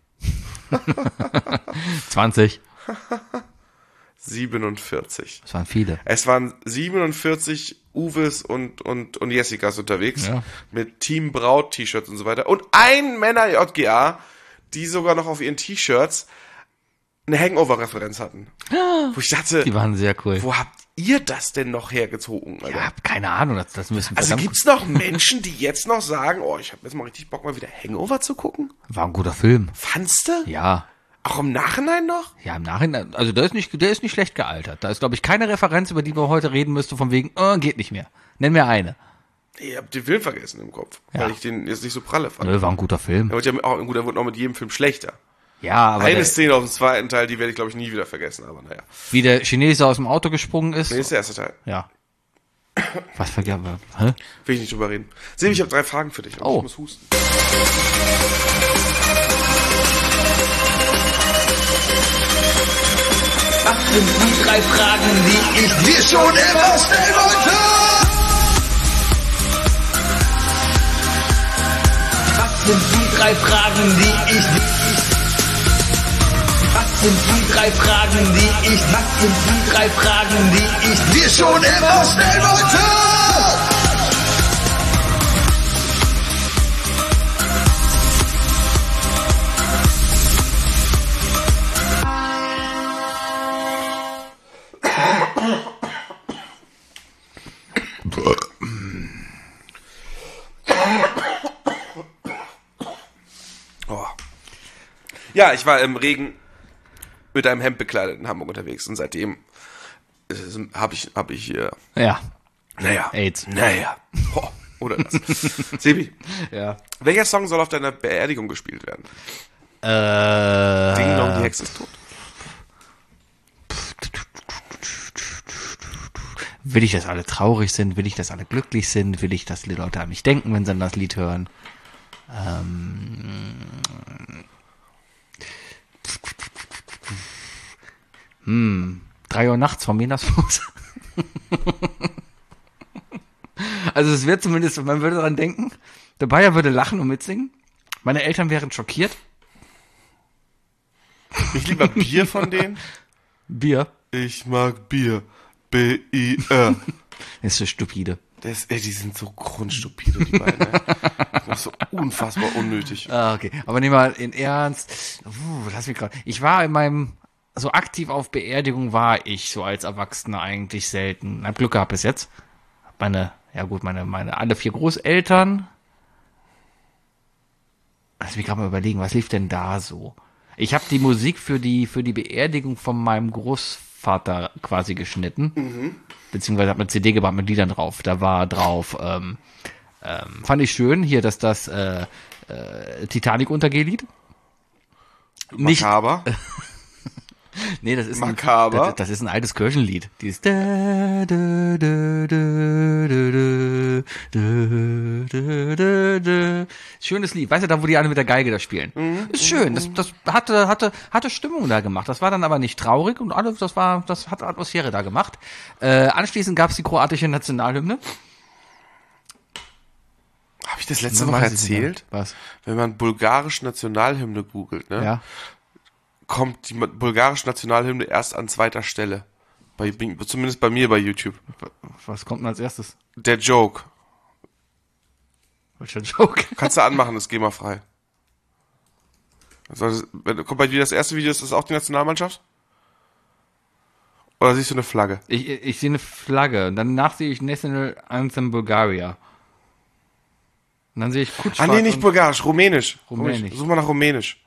zwanzig. siebenundvierzig. Das waren viele. Es waren siebenundvierzig Uwes und, und, und Jessicas unterwegs. Ja. Mit Team Braut T-Shirts und so weiter. Und ein Männer-J G A, die sogar noch auf ihren T-Shirts eine Hangover-Referenz hatten. Wo ich dachte, Die waren sehr cool. wo habt ihr das denn noch hergezogen? Alter? Ja, hab keine Ahnung, das, das müssen wir Also verdammt- gibt's noch Menschen, die jetzt noch sagen, oh, ich habe jetzt mal richtig Bock, mal wieder Hangover zu gucken? War ein guter Film. Fandst du? Ja. Auch im Nachhinein noch? Ja, im Nachhinein, also der ist nicht, der ist nicht schlecht gealtert. Da ist, glaube ich, keine Referenz, über die wir heute reden müssten, von wegen, oh, geht nicht mehr. Nenn mir eine. Ich hab den Film vergessen im Kopf, Ja. weil ich den jetzt nicht so pralle fand. Nö, war ein guter Film. Er wird ja auch, gut, er wurde auch mit jedem Film schlechter. Ja, aber Eine der, Szene auf dem zweiten Teil, die werde ich, glaube ich, nie wieder vergessen, aber naja. wie der Chinese aus dem Auto gesprungen ist. Nee, ist der erste Teil. Ja. Was vergessen wir? Hä? Will ich nicht drüber reden. Sebi, ich habe drei Fragen für dich und Oh. ich muss husten. Das sind die drei Fragen, die ich dir schon immer stellen wollte. Was sind die drei Fragen, die ich Was sind die drei Fragen, die ich Was sind die drei Fragen, die ich dir schon immer stellen wollte? Oh. Ja, ich war im Regen mit einem Hemd bekleidet in Hamburg unterwegs und seitdem habe ich, hab ich hier, Ja. naja, AIDS. naja, oh, oder das. Sebi, Ja. welcher Song soll auf deiner Beerdigung gespielt werden? Äh, Ding Dong, die Hexe ist tot. will ich, dass alle traurig sind? Will ich, dass alle glücklich sind? Will ich, dass die Leute an mich denken, wenn sie dann das Lied hören? Ähm, hm, drei Uhr nachts von Menersfuß. Also es wird zumindest, man würde daran denken, der Bayer würde lachen und mitsingen. Meine Eltern wären schockiert. Ich lieber Bier von denen. Bier. Ich mag Bier. B I R. Ist so stupide. Das, ey, die sind so grundstupide, die beiden. Ey. Das ist so unfassbar unnötig. Ah, okay. Aber nehmen wir mal in Ernst. Uh, lass mich gerade. Ich war in meinem, so aktiv auf Beerdigung war ich so als Erwachsener eigentlich selten. Hab Glück gehabt bis jetzt. Hab meine, ja gut, meine, meine alle vier Großeltern. Lass mich gerade mal überlegen, was lief denn da so? Ich habe die Musik für die, für die Beerdigung von meinem Großvater Vater quasi geschnitten. Mhm. Beziehungsweise hat man C D gebracht mit Liedern drauf. Da war drauf, ähm, ähm, fand ich schön, hier, dass das äh, äh, Titanic-Untergehlied. Nicht, Makaber. nee, das ist, ein, Makaber. das, das ist ein altes Kirchenlied. Dieses da, da, da, da, da, da, da, da, da. Schönes Lied. Weißt du, da wo die alle mit der Geige da spielen. Mhm. Ist schön. Das, das hatte, hatte, hatte Stimmung da gemacht. Das war dann aber nicht traurig und alles, das war, das hat Atmosphäre da gemacht. Äh, anschließend gab es die kroatische Nationalhymne. Habe ich das letzte Man Woche weiß es nicht erzählt? mehr. Was? Wenn man bulgarische Nationalhymne googelt, ne, Ja. kommt die bulgarische Nationalhymne erst an zweiter Stelle. Bei, zumindest bei mir bei YouTube. Was kommt denn als erstes? Der Joke. Welcher Joke? Kannst du anmachen, ist GEMA-frei. Also, wenn, kommt bei dir das erste Video, ist das auch die Nationalmannschaft? Oder siehst du eine Flagge? Ich, ich sehe eine Flagge und danach sehe ich National Anthem Bulgaria. Und dann sehe ich Kutschfahrt. Ah nee, nicht bulgarisch, rumänisch. Rumänisch. Such mal nach rumänisch.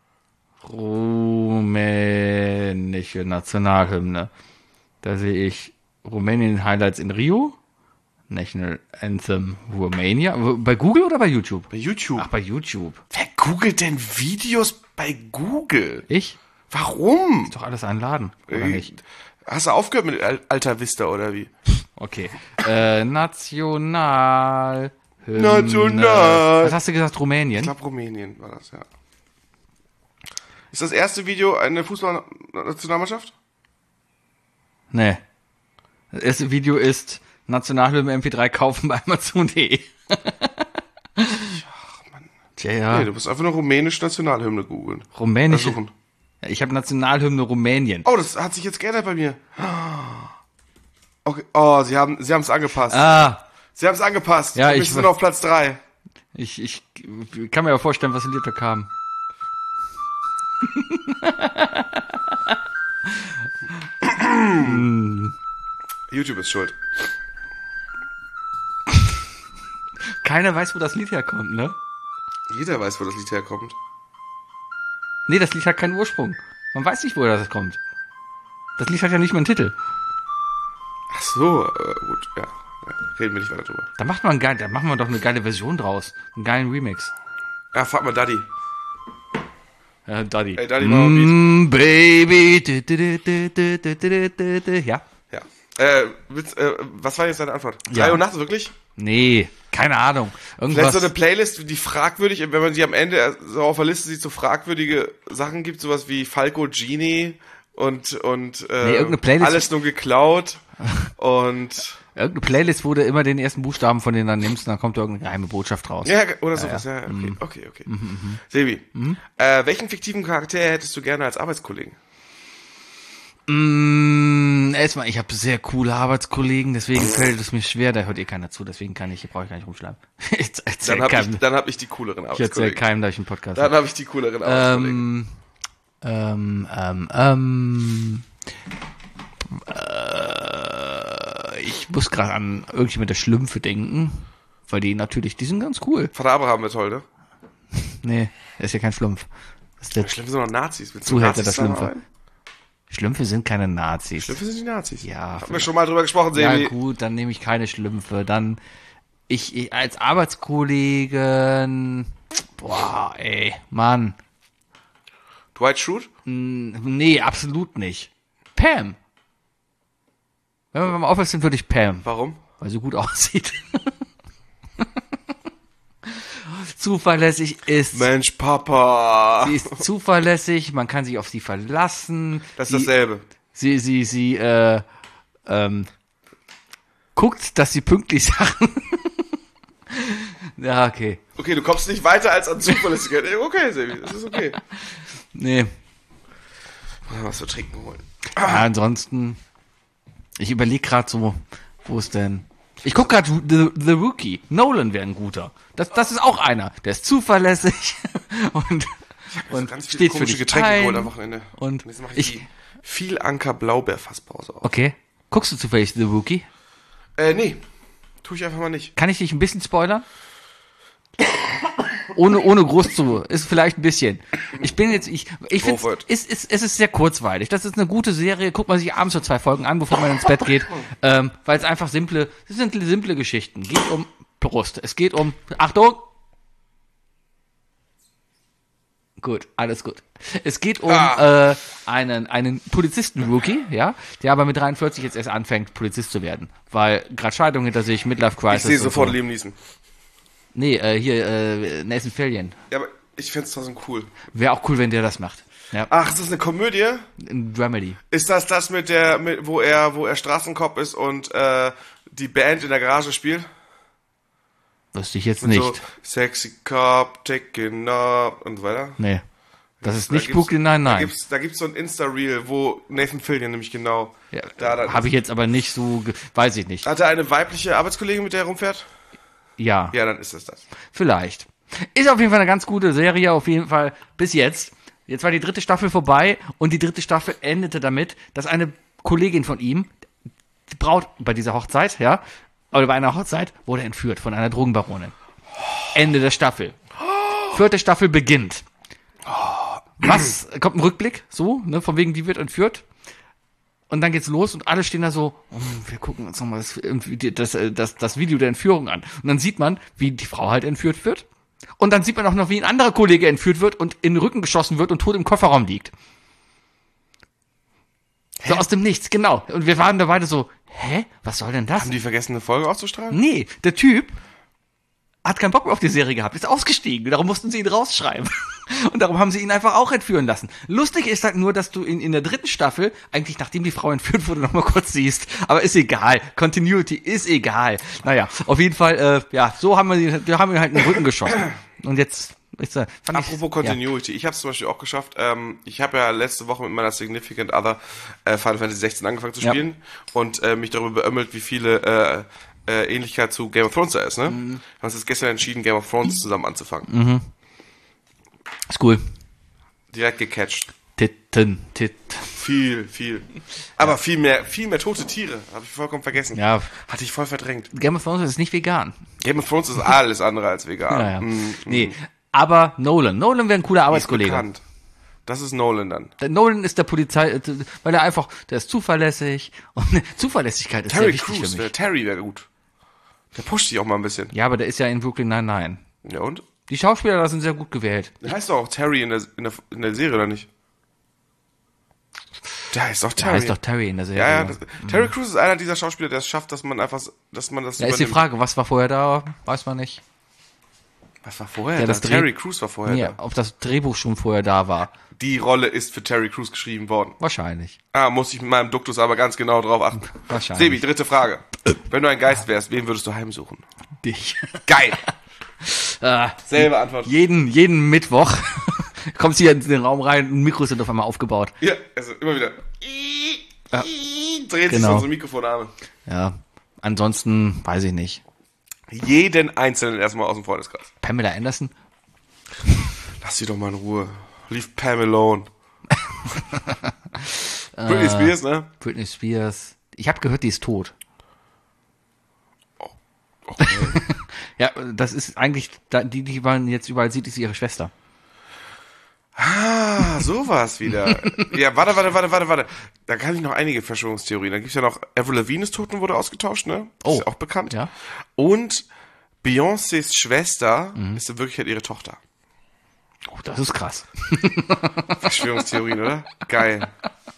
Rumänische Nationalhymne. Da sehe ich Rumänien Highlights in Rio. National Anthem Romania. Bei Google oder bei YouTube? Bei YouTube. Ach, bei YouTube. Wer googelt denn Videos bei Google? Ich? Warum? Ist doch alles einladen, oder Äh, nicht? Hast du aufgehört mit Al- Alta Vista oder wie? Okay. Äh, National. National. Was hast du gesagt? Rumänien? Ich glaube Rumänien war das, ja. Ist das erste Video eine Fußballnationalmannschaft? Nee. Das erste Video ist Nationalhymne M P drei kaufen bei Amazon punkt de. Ach, Mann. Tja, ja. Nee, du musst einfach nur rumänische Nationalhymne googeln. Rumänische. Versuchen. Ja, ich habe Nationalhymne Rumänien. Oh, das hat sich jetzt geändert bei mir. Okay. Oh, sie haben sie haben es angepasst. Ah, Sie haben es angepasst. Ja, Wir ich- sind auf Platz drei. ich, ich kann mir ja vorstellen, was in Lied da kam. YouTube ist schuld. Keiner weiß, wo das Lied herkommt, ne? Jeder weiß, wo das Lied herkommt. Nee, das Lied hat keinen Ursprung. Man weiß nicht, woher das kommt. Das Lied hat ja nicht mal einen Titel. Ach so, äh, gut, ja. ja. Reden wir nicht weiter drüber. Da macht man geil, da machen wir doch eine geile Version draus. Einen geilen Remix. Ja, frag mal Daddy. Ja, Daddy. Ey, Daddy, mach mal ein Beat. Mm, Baby. Du, du, du, du, du, du, du, du, du. Ja? Ja. Äh, willst, äh, was war jetzt deine Antwort? Ja. Drei Uhr nachts, wirklich? Nee, keine Ahnung. Vielleicht Irgendwas. so eine Playlist, die fragwürdig, wenn man die am Ende so auf der Liste sieht, so fragwürdige Sachen gibt, sowas wie Falco Genie und, und äh, Nee, irgendeine Playlist- alles nur geklaut und Irgendeine Playlist, wo du immer den ersten Buchstaben von denen dann nimmst und dann kommt da irgendeine geheime Botschaft raus. ja, oder sowas, ja, ja. Okay, okay, okay. Sebi, äh, welchen fiktiven Charakter hättest du gerne als Arbeitskollegen? Mm, erstmal, ich habe sehr coole Arbeitskollegen, deswegen fällt es mir schwer, da hört eh keiner zu, deswegen kann ich, brauche ich gar nicht rumschlagen. Ich erzähl Dann habe keinem, ich, dann hab ich die cooleren ich erzähl Arbeitskollegen. keinem, da ich einen Podcast Dann habe ich die cooleren Arbeitskollegen. Ähm, ähm, ähm, ähm, äh, ich muss gerade an irgendwie mit der Schlümpfe denken, weil die natürlich, die sind ganz cool. Vater Abraham wird toll, ne? Nee, der ist ja kein Schlumpf. Das ist der Schlümpfe sind doch Nazis. Willst du Zuhälter der Nazis Schlümpfe. zusammenarbeiten? Schlümpfe sind keine Nazis. Schlümpfe sind die Nazis. Ja, Haben wir schon mal drüber gesprochen, Sebi. Ja gut, dann nehme ich keine Schlümpfe. Dann ich, ich als Arbeitskollegen, boah, ey, Mann, Dwight Schrute? nee, absolut nicht. Pam. Wenn wir beim Office sind, würde ich Pam, Warum? weil sie gut aussieht. Zuverlässig ist. Mensch, Papa. Sie ist zuverlässig, man kann sich auf sie verlassen. Das ist sie, dasselbe. Sie, sie, sie, äh, ähm, guckt, dass sie pünktlich Sachen. Ja, okay. Okay, du kommst nicht weiter als an Zuverlässigkeit. Okay, Sebi, das ist okay. Nee. Mal was zu trinken holen. Ja, ansonsten, ich überlege gerade so, wo ist denn? Ich guck gerade The, The Rookie. Nolan wäre ein guter. Das, das ist auch einer. Der ist zuverlässig und, und Ganz viele steht für komische dich Getränke ein. geholt am Wochenende. Und jetzt mache ich, ich- die viel Anker Blaubeer-Fasspause auf. Okay. Guckst du zufällig The Rookie? Äh, nee. Tu ich einfach mal nicht. Kann ich dich ein bisschen spoilern? ohne, ohne groß zu, ist vielleicht ein bisschen. Ich bin jetzt, ich, ich Go finde, for it. es ist, es ist sehr kurzweilig. Das ist eine gute Serie. Guckt man sich abends so zwei Folgen an, bevor man ins Bett geht, ähm, weil es einfach simple, es sind simple Geschichten. Geht um Brust. Es geht um, Achtung! Gut, alles gut. Es geht um Ah. äh, einen einen Polizisten-Rookie, ja, der aber mit dreiundvierzig jetzt erst anfängt, Polizist zu werden, weil gerade Scheidung hinter sich, Midlife-Crisis. Ich sehe und sofort so. Liam Neeson. Nee, äh, hier äh, Nathan Fillion. Ja, aber ich find's trotzdem cool. Wäre auch cool, wenn der das macht. Ja, Ach, ist das eine Komödie? ein Dramedy. Ist das das mit der, mit, wo er, wo er Straßenkopf ist und äh, die Band in der Garage spielt? Wüsste ich jetzt So, nicht. Sexy Cop, taking up und so weiter. Nee. Das ist Da nicht gibt's- Brooklyn Da Nine-Nine. gibt's, da gibt's so ein Insta-Reel, wo Nathan Fillion nämlich genau Ja, da dann Habe ich jetzt aber nicht so, ge- weiß ich nicht. Hat er eine weibliche Arbeitskollegin, mit der er rumfährt? Ja, Ja, dann ist es das. vielleicht. Ist auf jeden Fall eine ganz gute Serie, auf jeden Fall bis jetzt. Jetzt war die dritte Staffel vorbei und die dritte Staffel endete damit, dass eine Kollegin von ihm, die Braut bei dieser Hochzeit, ja, oder bei einer Hochzeit, wurde entführt von einer Drogenbaronin. Ende der Staffel. Vierte Staffel beginnt. Was? Kommt ein Rückblick, so, ne, von wegen, die wird entführt. Und dann geht's los und alle stehen da so, oh, wir gucken uns nochmal das, das, das, das Video der Entführung an. Und dann sieht man, wie die Frau halt entführt wird. Und dann sieht man auch noch, wie ein anderer Kollege entführt wird und in den Rücken geschossen wird und tot im Kofferraum liegt. So aus dem Nichts, genau. Und wir waren da beide so, hä? Was soll denn das? Haben die vergessen, eine Folge auszustrahlen? Nee, der Typ hat keinen Bock mehr auf die Serie gehabt, ist ausgestiegen. Darum mussten sie ihn rausschreiben. Und darum haben sie ihn einfach auch entführen lassen. Lustig ist halt nur, dass du in, in der dritten Staffel, eigentlich nachdem die Frau entführt wurde, nochmal kurz siehst. Aber ist egal. Continuity ist egal. Naja, auf jeden Fall, äh, ja, so haben wir ihn, wir haben ihn halt in den Rücken geschossen. Und jetzt, ist er, fand ich- Apropos Continuity, ich habe es zum Beispiel auch geschafft. Ähm, ich habe ja letzte Woche mit meiner Significant Other äh, Final Fantasy sechzehn angefangen zu Ja. spielen und äh, mich darüber beömmelt, wie viele äh, äh, Ähnlichkeit zu Game of Thrones da ist. Ne? Mhm. Wir haben uns jetzt gestern entschieden, Game of Thrones zusammen anzufangen. Ja, ist cool. Direkt gecatcht. Titten, tit. Viel, viel. Aber viel mehr, viel mehr tote Tiere. Habe ich vollkommen vergessen. Ja, Hatte ich voll verdrängt. Game of Thrones ist nicht vegan. Game of Thrones ist alles andere als vegan. Ja, ja. Mm, Nee, aber Nolan. Nolan wäre ein cooler ist Arbeitskollege. bekannt. Das ist Nolan dann. Der Nolan ist der Polizei, äh, weil er einfach, der ist zuverlässig und Zuverlässigkeit ist sehr Terry wichtig Crews, für wär, mich. Terry wäre gut. Der pusht sich auch mal ein bisschen. Ja, aber der ist ja in Brooklyn Nine-Nine. Ja und? Die Schauspieler da sind sehr gut gewählt. Der heißt doch auch Terry in der, in der, in der Serie, oder nicht? Der heißt doch Der Terry. heißt doch Terry in der Serie. ja, ja. Das, Terry Crews ist einer dieser Schauspieler, der es schafft, dass man einfach, dass man das Da ist die Frage, was war vorher da, weiß man nicht. Was war vorher? Ja, da? das Dreh- Terry Crews war vorher Nee, da. ob das Drehbuch schon vorher da war. Die Rolle ist für Terry Crews geschrieben worden. Wahrscheinlich. Ah, muss ich mit meinem Duktus aber ganz genau drauf achten. Wahrscheinlich. Sebi, dritte Frage. Wenn du ein Geist wärst, wen würdest du heimsuchen? Dich. Geil! äh, Selbe Antwort. jeden, jeden Mittwoch kommst hier in den Raum rein und Mikros sind auf einmal aufgebaut. Ja, also immer wieder. Dreht sich Genau. unsere Mikrofonarme. Ja. Ansonsten, weiß ich nicht. Jeden Einzelnen erstmal aus dem Freundeskreis. Pamela Anderson? Lass sie doch mal in Ruhe. Leave Pam alone. Britney Spears, ne? Britney Spears. Ich habe gehört, die ist tot. Okay. Ja, das ist eigentlich, da- die, die man jetzt überall sieht, ist ihre Schwester. Ah, sowas wieder. Ja, warte, warte, warte, warte, warte. Da kann ich noch einige Verschwörungstheorien. Da gibt's ja noch, Avril Lavigne ist tot und wurde ausgetauscht, ne? Oh. Ist ja auch bekannt. Ja. Und Beyoncés Schwester ist in Wirklichkeit ihre Tochter. Oh, das ist krass. Verschwörungstheorien, oder? Geil.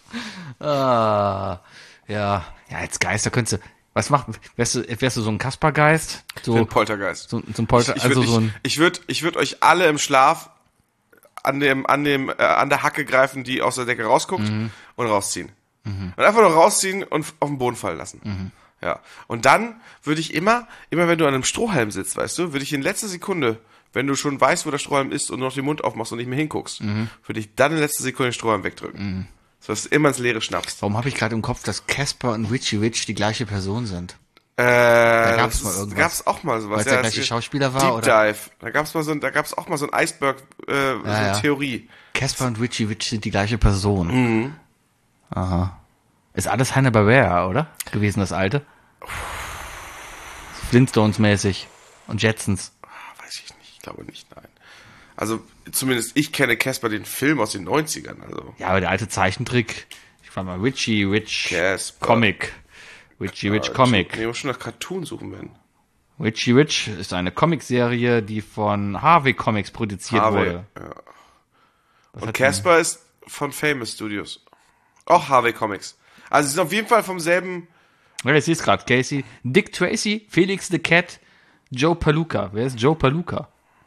Ah, ja. Ja, als Geister könntest du, was macht, wärst du, wärst du so ein Kaspergeist? So, Für einen Poltergeist. so, so ein Polter, Ich also würde so ein, ich würd, ich würd euch alle im Schlaf an dem, an dem, äh, an der Hacke greifen, die aus der Decke rausguckt Mhm. und rausziehen. Und einfach nur rausziehen und auf den Boden fallen lassen. Mhm. Ja. Und dann würde ich immer, immer wenn du an einem Strohhalm sitzt, weißt du, würde ich in letzter Sekunde, wenn du schon weißt, wo der Strohhalm ist und noch den Mund aufmachst und nicht mehr hinguckst, Mhm. würde ich dann in letzter Sekunde den Strohhalm wegdrücken. So dass du immer ins Leere schnappst. warum habe ich gerade im Kopf, dass Casper und Richie Rich die gleiche Person sind? Äh, da gab's mal irgendwas. gab's auch mal sowas. Weil's der gleiche das- Schauspieler war, Deep oder? Dive. Da gab's mal so, ein- da gab's auch mal so ein Iceberg, äh, so eine ja. Theorie. Casper und Richie Rich sind die gleiche Person. Mhm. Aha. Ist alles Hanna-Barbera, oder? Gewesen, das alte? Flintstones-mäßig. Und Jetsons. Ah, weiß ich nicht. Ich glaube nicht, nein. Also zumindest ich kenne Casper den Film aus den neunzigern. Also Ja, aber der alte Zeichentrick, ich war mal Richie Rich Casper. Comic. Richie Rich Comic. Nee, muss schon nach Cartoon suchen, wenn. Richie Rich ist eine Comicserie, die von Harvey Comics produziert Harvey, wurde. ja. Was Und hat Casper ist von Famous Studios. Auch Harvey Comics. Also sie sind auf jeden Fall vom selben. Ja, ich sehe es gerade, Casey. Dick Tracy, Felix the Cat, Joe Palooka. Wer ist Joe Palooka?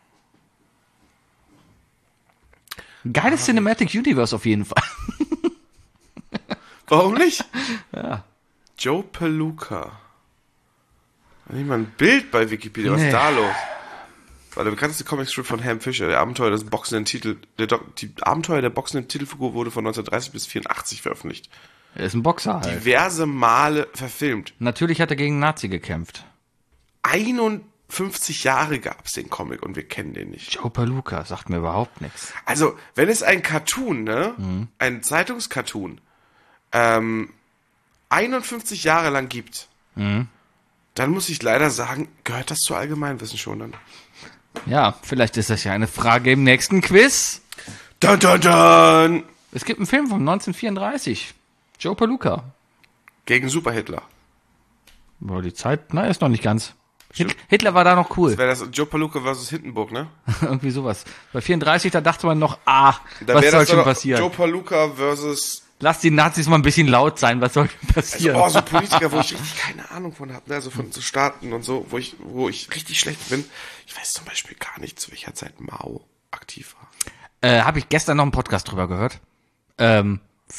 Geiles Cinematic Universe auf jeden Fall. Warum nicht? Ja. Joe Palooka. Nicht mal ein Bild bei Wikipedia. Was Nee. ist da los? War der bekannteste Comicstrip von Ham Fisher. Der Abenteuer des boxenden Titel. Der Do- die Abenteuer der boxenden Titelfigur wurde von neunzehnhundertdreißig bis vierundachtzig veröffentlicht. Er ist ein Boxer halt. Diverse Male verfilmt. Natürlich hat er gegen einen Nazi gekämpft. einundfünfzig Jahre gab's den Comic und wir kennen den nicht. Joe Palooka sagt mir überhaupt nichts. Also, wenn es ein Cartoon, ne, mhm. ein Zeitungscartoon, ähm, einundfünfzig Jahre lang gibt, Mhm. dann muss ich leider sagen, gehört das zur Allgemeinwissen schon dann. Ja, vielleicht ist das ja eine Frage im nächsten Quiz. Dun, dun, dun. Es gibt einen Film von neunzehnhundertvierunddreißig. Joe Palooka. Gegen Super-Hitler. Boah, die Zeit, na, ist noch nicht ganz. Hit- Hitler war da noch cool. Wäre das Joe Palooka versus Hindenburg, ne? Irgendwie sowas. Bei vierunddreißig, da dachte man noch, ah, Da was wäre soll das schon doch passieren? Joe Palooka versus Lass die Nazis mal ein bisschen laut sein, was soll denn also, passieren? oh, so Politiker, wo ich richtig keine Ahnung von habe, ne? Also von so Staaten und so, wo ich, wo ich richtig schlecht bin. Ich weiß zum Beispiel gar nicht, zu welcher Zeit Mao aktiv war. Äh, habe ich gestern noch einen Podcast drüber gehört. Ähm,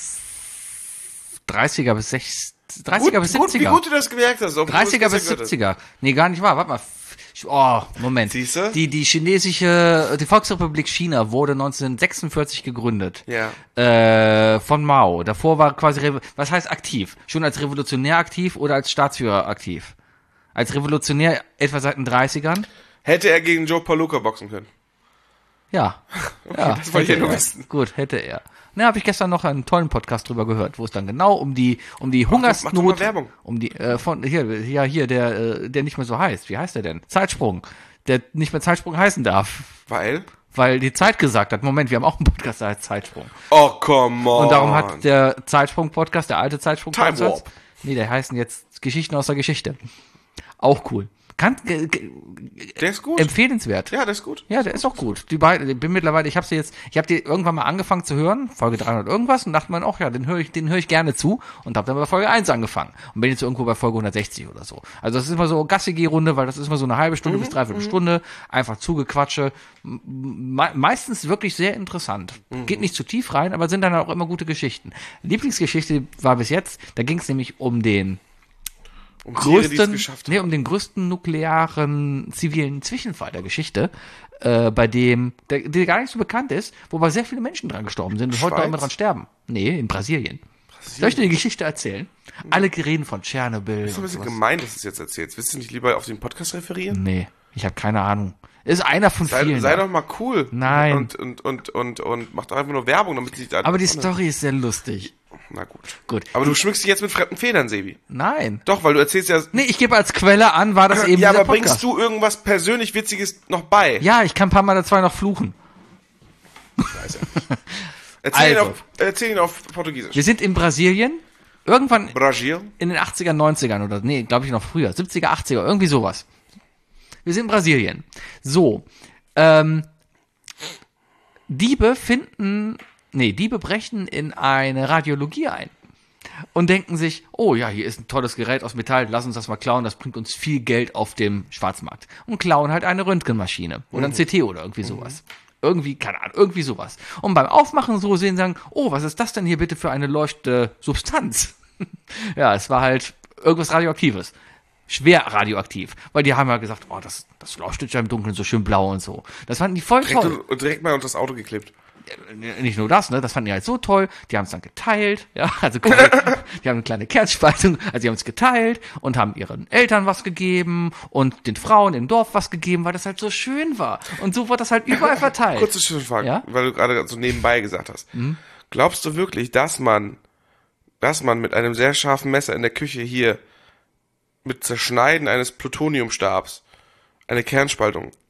dreißiger bis sechziger, dreißiger bis gut, wie siebziger. gut du das gemerkt hast. obwohl du es dreißiger bis gestern gehört hast. siebziger. Nee, gar nicht wahr. Warte mal. Oh, Moment. Siehste? Die, die chinesische, die Volksrepublik China wurde neunzehnhundertsechsundvierzig gegründet. Ja. Äh, von Mao. Davor war quasi, Revo- was heißt aktiv? Schon als Revolutionär aktiv oder als Staatsführer aktiv? Als Revolutionär etwa seit den dreißigern? Hätte er gegen Joe Palooka boxen können. Ja. ja das wollte ich hätte ja nur er. wissen. Gut, hätte er. Ne, habe ich gestern noch einen tollen Podcast drüber gehört, wo es dann genau um die um die mach doch Hungersnot, mal Werbung. um die äh, von hier ja hier der äh, der nicht mehr so heißt. Wie heißt der denn? Zeitsprung. Der nicht mehr Zeitsprung heißen darf, Weil? weil die Zeit gesagt hat. Moment, wir haben auch einen Podcast, der heißt Zeitsprung. Oh, come on. Und darum hat der Zeitsprung-Podcast, der alte Zeitsprung-Podcast, Time Warp. nee, der heißen jetzt Geschichten aus der Geschichte. Auch cool. Kann, ge, ge, Der ist gut. empfehlenswert. Ja, der ist gut. Ja, der ist auch gut. Die beiden, ich bin mittlerweile, ich habe sie jetzt, ich habe die irgendwann mal angefangen zu hören, Folge dreihundert irgendwas, und dachte mir auch, ja, den höre ich, den höre ich gerne zu, und habe dann bei Folge eins angefangen und bin jetzt irgendwo bei Folge hundertsechzig oder so. Also das ist immer so Gassi-G-Runde, weil das ist immer so eine halbe Stunde bis dreiviertel Stunde, einfach zugequatsche, me meistens wirklich sehr interessant. Geht nicht zu tief rein, aber sind dann auch immer gute Geschichten. Lieblingsgeschichte war bis jetzt, da ging es nämlich um den Um Tiere, die es größten, geschafft nee, haben. um den größten nuklearen zivilen Zwischenfall der Geschichte, äh, bei dem, der, der gar nicht so bekannt ist, wo aber sehr viele Menschen dran gestorben sind und heute noch Schweiz? immer dran sterben. Nee, in Brasilien. Soll ich dir die Geschichte erzählen? Alle reden von Tschernobyl. Das ist ein und bisschen sowas. gemein, dass du es jetzt erzählst. Willst du nicht lieber auf den Podcast referieren? Nee, ich habe keine Ahnung. Ist einer von Sei, vielen. sei ja. doch mal cool. Nein. Und, und, und, und, und mach doch einfach nur Werbung, damit sich da... aber die Story ist sehr lustig. Na gut. Gut. Aber du schmückst dich jetzt mit fremden Federn, Sebi. Nein. Doch, weil du erzählst ja... Nee, ich gebe als Quelle an, war das eben ja, dieser aber bringst Podcast. du irgendwas persönlich Witziges noch bei? Ja, ich kann ein paar Mal dazu noch fluchen. Erzähl, Also. ihn auf, erzähl ihn auf Portugiesisch. Wir sind in Brasilien. Irgendwann Brasil? in den achtziger, neunzigern oder, nee, glaube ich noch früher, siebziger, achtziger, irgendwie sowas. Wir sind in Brasilien. So, ähm, Diebe finden, nee, Diebe brechen in eine Radiologie ein und denken sich, oh ja, hier ist ein tolles Gerät aus Metall, lass uns das mal klauen, das bringt uns viel Geld auf dem Schwarzmarkt. Und klauen halt eine Röntgenmaschine oder ein C T oder irgendwie sowas. Irgendwie, keine Ahnung, irgendwie sowas. Und beim Aufmachen so sehen, sagen, oh, was ist das denn hier bitte für eine leuchtende Substanz? Ja, es war halt irgendwas Radioaktives. Schwer radioaktiv. Weil die haben ja gesagt, oh, das, das leuchtet ja im Dunkeln so schön blau und so. Das fanden die voll Direkt, toll. und direkt mal unter das Auto geklebt. Nicht nur das, ne, das fanden die halt so toll. Die haben es dann geteilt, ja, also kleine, die haben eine kleine Kernspaltung, also die haben es geteilt und haben ihren Eltern was gegeben und den Frauen im Dorf was gegeben, weil das halt so schön war. Und so wurde das halt überall verteilt. Kurze Zwischenfrage, Ja? weil du gerade so nebenbei gesagt hast. Mhm. Glaubst du wirklich, dass man, dass man mit einem sehr scharfen Messer in der Küche hier mit Zerschneiden eines Plutoniumstabs eine Kernspaltung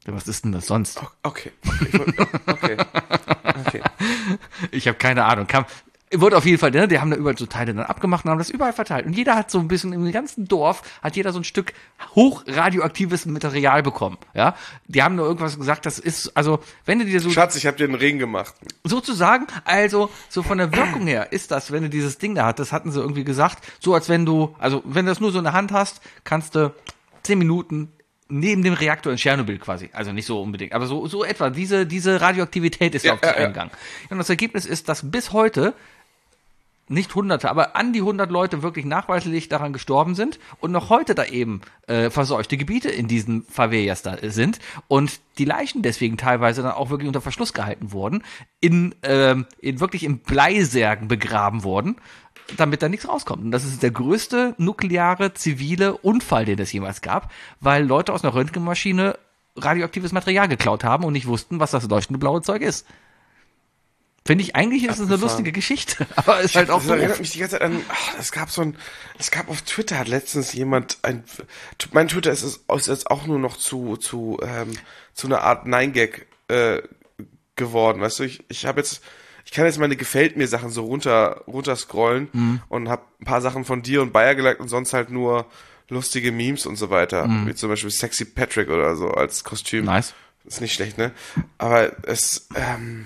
Was ist denn das sonst? Okay. Okay. Okay. okay. Ich habe keine Ahnung. Kam, wurde auf jeden Fall, ne, die haben da überall so Teile dann abgemacht und haben das überall verteilt. Und jeder hat so ein bisschen, im ganzen Dorf hat jeder so ein Stück hochradioaktives Material bekommen. Ja, die haben nur irgendwas gesagt, das ist, also, wenn du dir so... Schatz, ich habe dir einen Ring gemacht. Sozusagen, also, so von der Wirkung her ist das, wenn du dieses Ding da hattest, hatten sie irgendwie gesagt, so als wenn du, also, wenn du das nur so in der Hand hast, kannst du zehn Minuten neben dem Reaktor in Tschernobyl quasi, also nicht so unbedingt, aber so so etwa, diese diese Radioaktivität ist ja, auf dich ja, eingegangen. Ja. Und das Ergebnis ist, dass bis heute nicht Hunderte, aber an die hundert Leute wirklich nachweislich daran gestorben sind und noch heute da eben äh, verseuchte Gebiete in diesen Favelas da sind und die Leichen deswegen teilweise dann auch wirklich unter Verschluss gehalten wurden, in, ähm, in wirklich in Bleisärgen begraben wurden, damit da nichts rauskommt. Und das ist der größte nukleare, zivile Unfall, den es jemals gab, weil Leute aus einer Röntgenmaschine radioaktives Material geklaut haben und nicht wussten, was das leuchtende blaue Zeug ist. Finde ich, eigentlich ist es eine lustige Geschichte, aber ist halt auch Das so. erinnert mich die ganze Zeit an, ach, es gab so ein, es gab auf Twitter hat letztens jemand ein, mein Twitter ist, ist jetzt auch nur noch zu, zu, ähm, zu einer Art Nein-Gag, äh, geworden, weißt du, ich, ich habe jetzt, ich kann jetzt meine gefällt mir Sachen so runter runter scrollen mhm. und habe ein paar Sachen von dir und Bayer geliked und sonst halt nur lustige Memes und so weiter, mhm. wie zum Beispiel Sexy Patrick oder so als Kostüm. Nice. Ist nicht schlecht, ne? Aber es, ähm,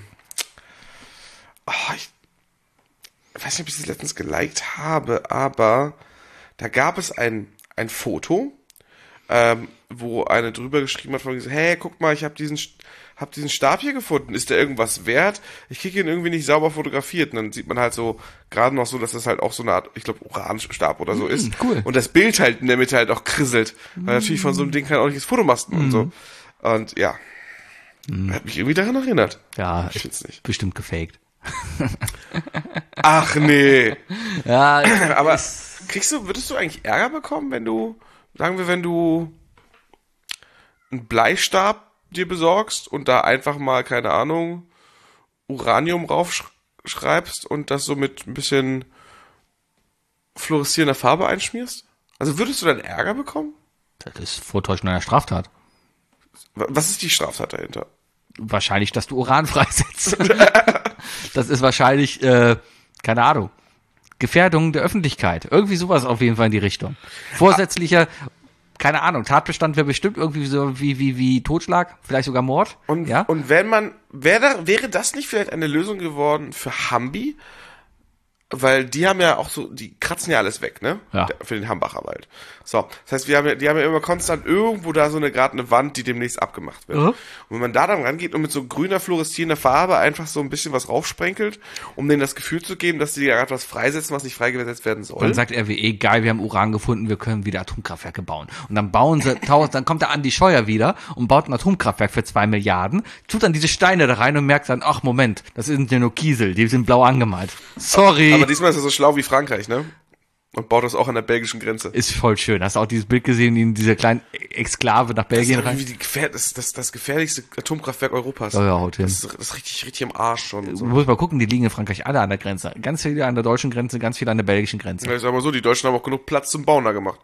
oh, ich weiß nicht, ob ich das letztens geliked habe, aber da gab es ein ein Foto, ähm, wo eine drüber geschrieben hat von so, hey, guck mal, ich habe diesen hab diesen Stab hier gefunden, ist der irgendwas wert? Ich kriege ihn irgendwie nicht sauber fotografiert. Und dann sieht man halt so, gerade noch so, dass das halt auch so eine Art, ich glaube, Uranstab oder so mm, ist. Cool. Und das Bild halt in der Mitte halt auch krisselt. Mm. Weil natürlich von so einem Ding kann auch nicht das Foto machen mm. und so. Und ja, mm. hat mich irgendwie daran erinnert. Ja, ich find's nicht. Bestimmt gefaked. Ach nee. Ja, aber kriegst du, würdest du eigentlich Ärger bekommen, wenn du, sagen wir, wenn du einen Bleistab dir besorgst und da einfach mal, keine Ahnung, Uranium raufschreibst und das so mit ein bisschen fluoreszierender Farbe einschmierst? Also würdest du dann Ärger bekommen? Das ist Vortäuschung einer Straftat. Was ist die Straftat dahinter? Wahrscheinlich, dass du Uran freisetzt. Das ist wahrscheinlich, äh, keine Ahnung, Gefährdung der Öffentlichkeit. Irgendwie sowas auf jeden Fall in die Richtung. Vorsätzlicher, keine Ahnung, Tatbestand wäre bestimmt irgendwie so wie, wie, wie Totschlag, vielleicht sogar Mord. Und, ja? und wenn man, wäre, wäre das nicht vielleicht eine Lösung geworden für Hambi? Weil die haben ja auch so, die kratzen ja alles weg, ne? Ja. Für den Hambacher Wald. So, das heißt, wir haben ja, die haben ja immer konstant irgendwo da so eine, gerade eine Wand, die demnächst abgemacht wird. Mhm. Und wenn man da dann rangeht und mit so grüner, fluoreszierender Farbe einfach so ein bisschen was raufsprenkelt, um denen das Gefühl zu geben, dass die gerade was freisetzen, was nicht freigesetzt werden soll. Dann sagt R W E, geil, wir haben Uran gefunden, wir können wieder Atomkraftwerke bauen. Und dann bauen sie, tausend, dann kommt der Andi Scheuer wieder und baut ein Atomkraftwerk für zwei Milliarden, tut dann diese Steine da rein und merkt dann, ach Moment, das sind ja nur Kiesel, die sind blau angemalt. Sorry. Aber diesmal ist er so schlau wie Frankreich, ne? Und baut das auch an der belgischen Grenze. Ist voll schön. Hast du auch dieses Bild gesehen, in dieser kleinen Exklave nach Belgien rein? Das ist die gefähr- das, das, das gefährlichste Atomkraftwerk Europas. Oh ja, haut hin. Das ist, das ist richtig, richtig im Arsch schon. Und so. Du musst mal gucken, die liegen in Frankreich alle an der Grenze. Ganz viele an der deutschen Grenze, ganz viele an der belgischen Grenze. Ja, ich sag mal so, die Deutschen haben auch genug Platz zum Bauen da gemacht.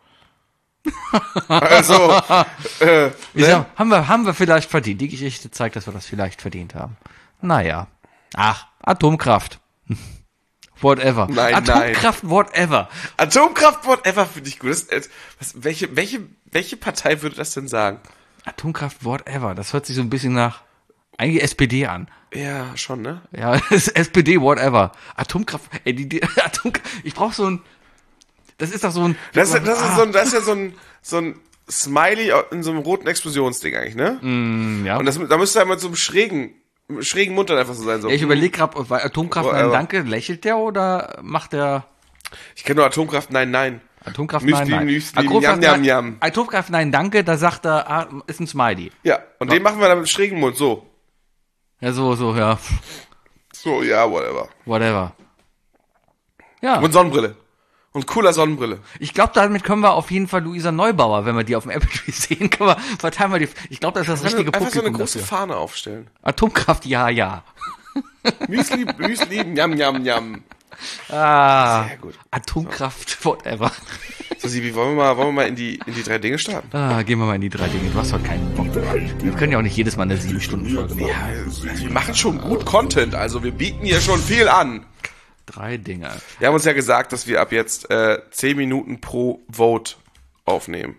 Also, äh, ich ne? sag, haben wir, haben wir vielleicht verdient. Die Geschichte zeigt, dass wir das vielleicht verdient haben. Naja. Ach, Atomkraft. Whatever. Nein, Atomkraft, nein. whatever. Atomkraft, whatever, finde ich gut. Das, äh, was, welche, welche, welche Partei würde das denn sagen? Atomkraft, whatever. Das hört sich so ein bisschen nach eigentlich S P D an. Ja, schon, ne? Ja, das ist S P D, whatever. Atomkraft, ey, die, die Atomkraft, ich brauch so ein, das ist doch so ein... Das, ist, das, ist, so ein, das ist ja so ein, so ein Smiley in so einem roten Explosionsding eigentlich, ne? Mm, ja. Und das, da müsste er mit so einem schrägen, schrägen Mund dann einfach so sein. So. Ja, ich überlege gerade, bei Atomkraft, Oh, nein, aber- danke, lächelt der oder macht der Ich kenne nur Atomkraft, nein, nein. Atomkraft, Müsli, nein, nein. Müsli, Atomkraft, Njam, nein, Njam, Njam. Atomkraft, nein, danke, da sagt er, ah, ist ein Smiley. Ja, und den machen wir dann mit schrägem Mund, so. Ja, so, so, ja, So, ja, whatever. whatever. Ja, Und Sonnenbrille. Und cooler Sonnenbrille. ich glaube, damit können wir auf jeden Fall Luisa Neubauer, wenn wir die auf dem Apple Tree sehen, können wir, verteilen wir die, ich glaube, das ist das richtige Einfach so eine Publikum große dafür. Fahne aufstellen. Atomkraft, ja, ja. Müsli, Müsli, Njam, Njam, Njam. Ah, Sehr gut. Atomkraft, whatever. So, Sibi, wollen wir mal, wollen wir mal in die, in die drei Dinge starten? Ah, gehen wir mal in die drei Dinge. Du hast heute keinen Bock. Wir können ja auch nicht jedes Mal eine sieben Stunden Folge machen. Ja, wir machen schon gut Content, also wir bieten hier schon viel an. Drei Dinge. Wir haben uns ja gesagt, dass wir ab jetzt äh, zehn Minuten pro Vote aufnehmen.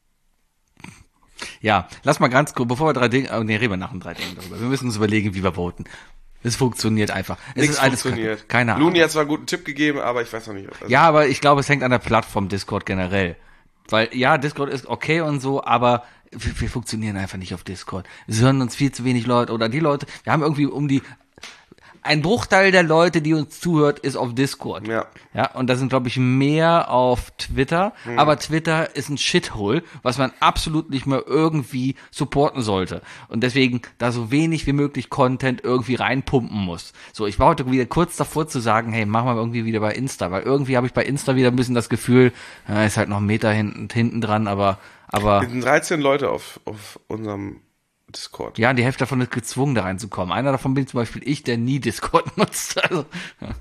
Ja, lass mal ganz kurz, bevor wir drei Dinge, oh, nee, reden wir nach den drei Dingen darüber. Wir müssen uns überlegen, wie wir voten. Es funktioniert einfach. Es Nichts ist alles funktioniert. Kacke. Keine Ahnung. Luni hat zwar einen guten Tipp gegeben, aber ich weiß noch nicht. Also Ja, aber ich glaube, es hängt an der Plattform Discord generell. Weil, ja, Discord ist okay und so, aber wir, wir funktionieren einfach nicht auf Discord. Es hören uns viel zu wenig Leute oder die Leute, wir haben irgendwie um die, ein Bruchteil der Leute, die uns zuhört, ist auf Discord. Ja. Ja, und da sind, glaube ich, mehr auf Twitter. Hm. Aber Twitter ist ein Shithole, was man absolut nicht mehr irgendwie supporten sollte. Und deswegen da so wenig wie möglich Content irgendwie reinpumpen muss. So, ich war heute wieder kurz davor zu sagen, hey, mach mal irgendwie wieder bei Insta. Weil irgendwie habe ich bei Insta wieder ein bisschen das Gefühl, ja, ist halt noch ein Meter hinten, hinten dran, aber, aber. Wir sind dreizehn Leute auf, auf unserem Discord. Ja, die Hälfte davon ist gezwungen, da reinzukommen. Einer davon bin zum Beispiel ich, der nie Discord nutzt. Also, ja.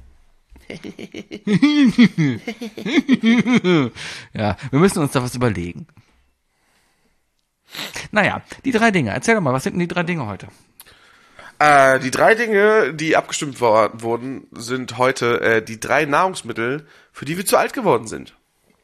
Ja, wir müssen uns da was überlegen. Naja, die drei Dinge. Erzähl doch mal, was sind denn die drei Dinge heute? Äh, die drei Dinge, die abgestimmt wo- wurden, sind heute äh, die drei Nahrungsmittel, für die wir zu alt geworden sind.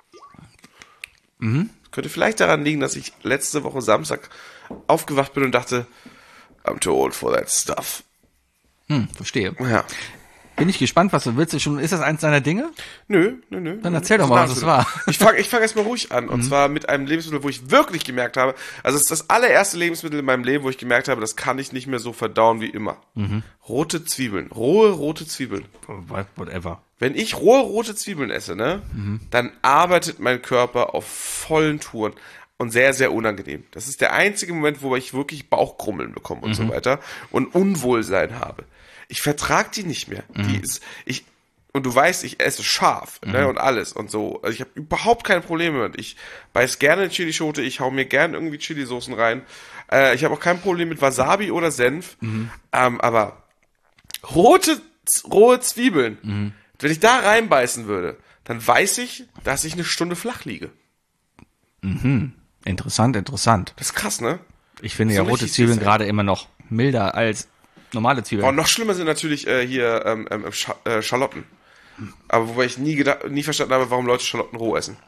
Mhm. Das könnte vielleicht daran liegen, dass ich letzte Woche Samstag aufgewacht bin und dachte, I'm too old for that stuff. Hm, verstehe. Ja. Bin ich gespannt, was du willst. Du schon, ist das eins deiner Dinge? Nö, nö, nö. Dann erzähl doch mal, was es war. Ich fange ich fang erstmal ruhig an. Und zwar mit einem Lebensmittel, wo ich wirklich gemerkt habe, also es ist das allererste Lebensmittel in meinem Leben, wo ich gemerkt habe, das kann ich nicht mehr so verdauen wie immer. Mhm. Rote Zwiebeln. Rohe rote Zwiebeln. Whatever. Wenn ich rohe rote Zwiebeln esse, ne, mhm. dann arbeitet mein Körper auf vollen Touren. Und sehr, sehr unangenehm. Das ist der einzige Moment, wo ich wirklich Bauchkrummeln bekomme und mhm. so weiter und Unwohlsein habe. Ich vertrag die nicht mehr. Mhm. Die ist, ich, und du weißt, ich esse scharf, mhm. ne, und alles und so. Also ich habe überhaupt keine Probleme mit. Ich beiß gerne in Chilischote, ich hau mir gerne irgendwie Chilisoßen rein. Äh, ich habe auch kein Problem mit Wasabi oder Senf. Mhm. Ähm, aber rote, rohe Zwiebeln, mhm. wenn ich da reinbeißen würde, dann weiß ich, dass ich eine Stunde flach liege. Mhm. Interessant, interessant. Das ist krass, ne? Ich finde so ja rote Zwiebeln gerade immer noch milder als normale Zwiebeln. Oh, noch schlimmer sind natürlich äh, hier ähm, ähm, Sch- äh, Schalotten. Aber wobei ich nie gedacht, nie verstanden habe, warum Leute Schalotten roh essen.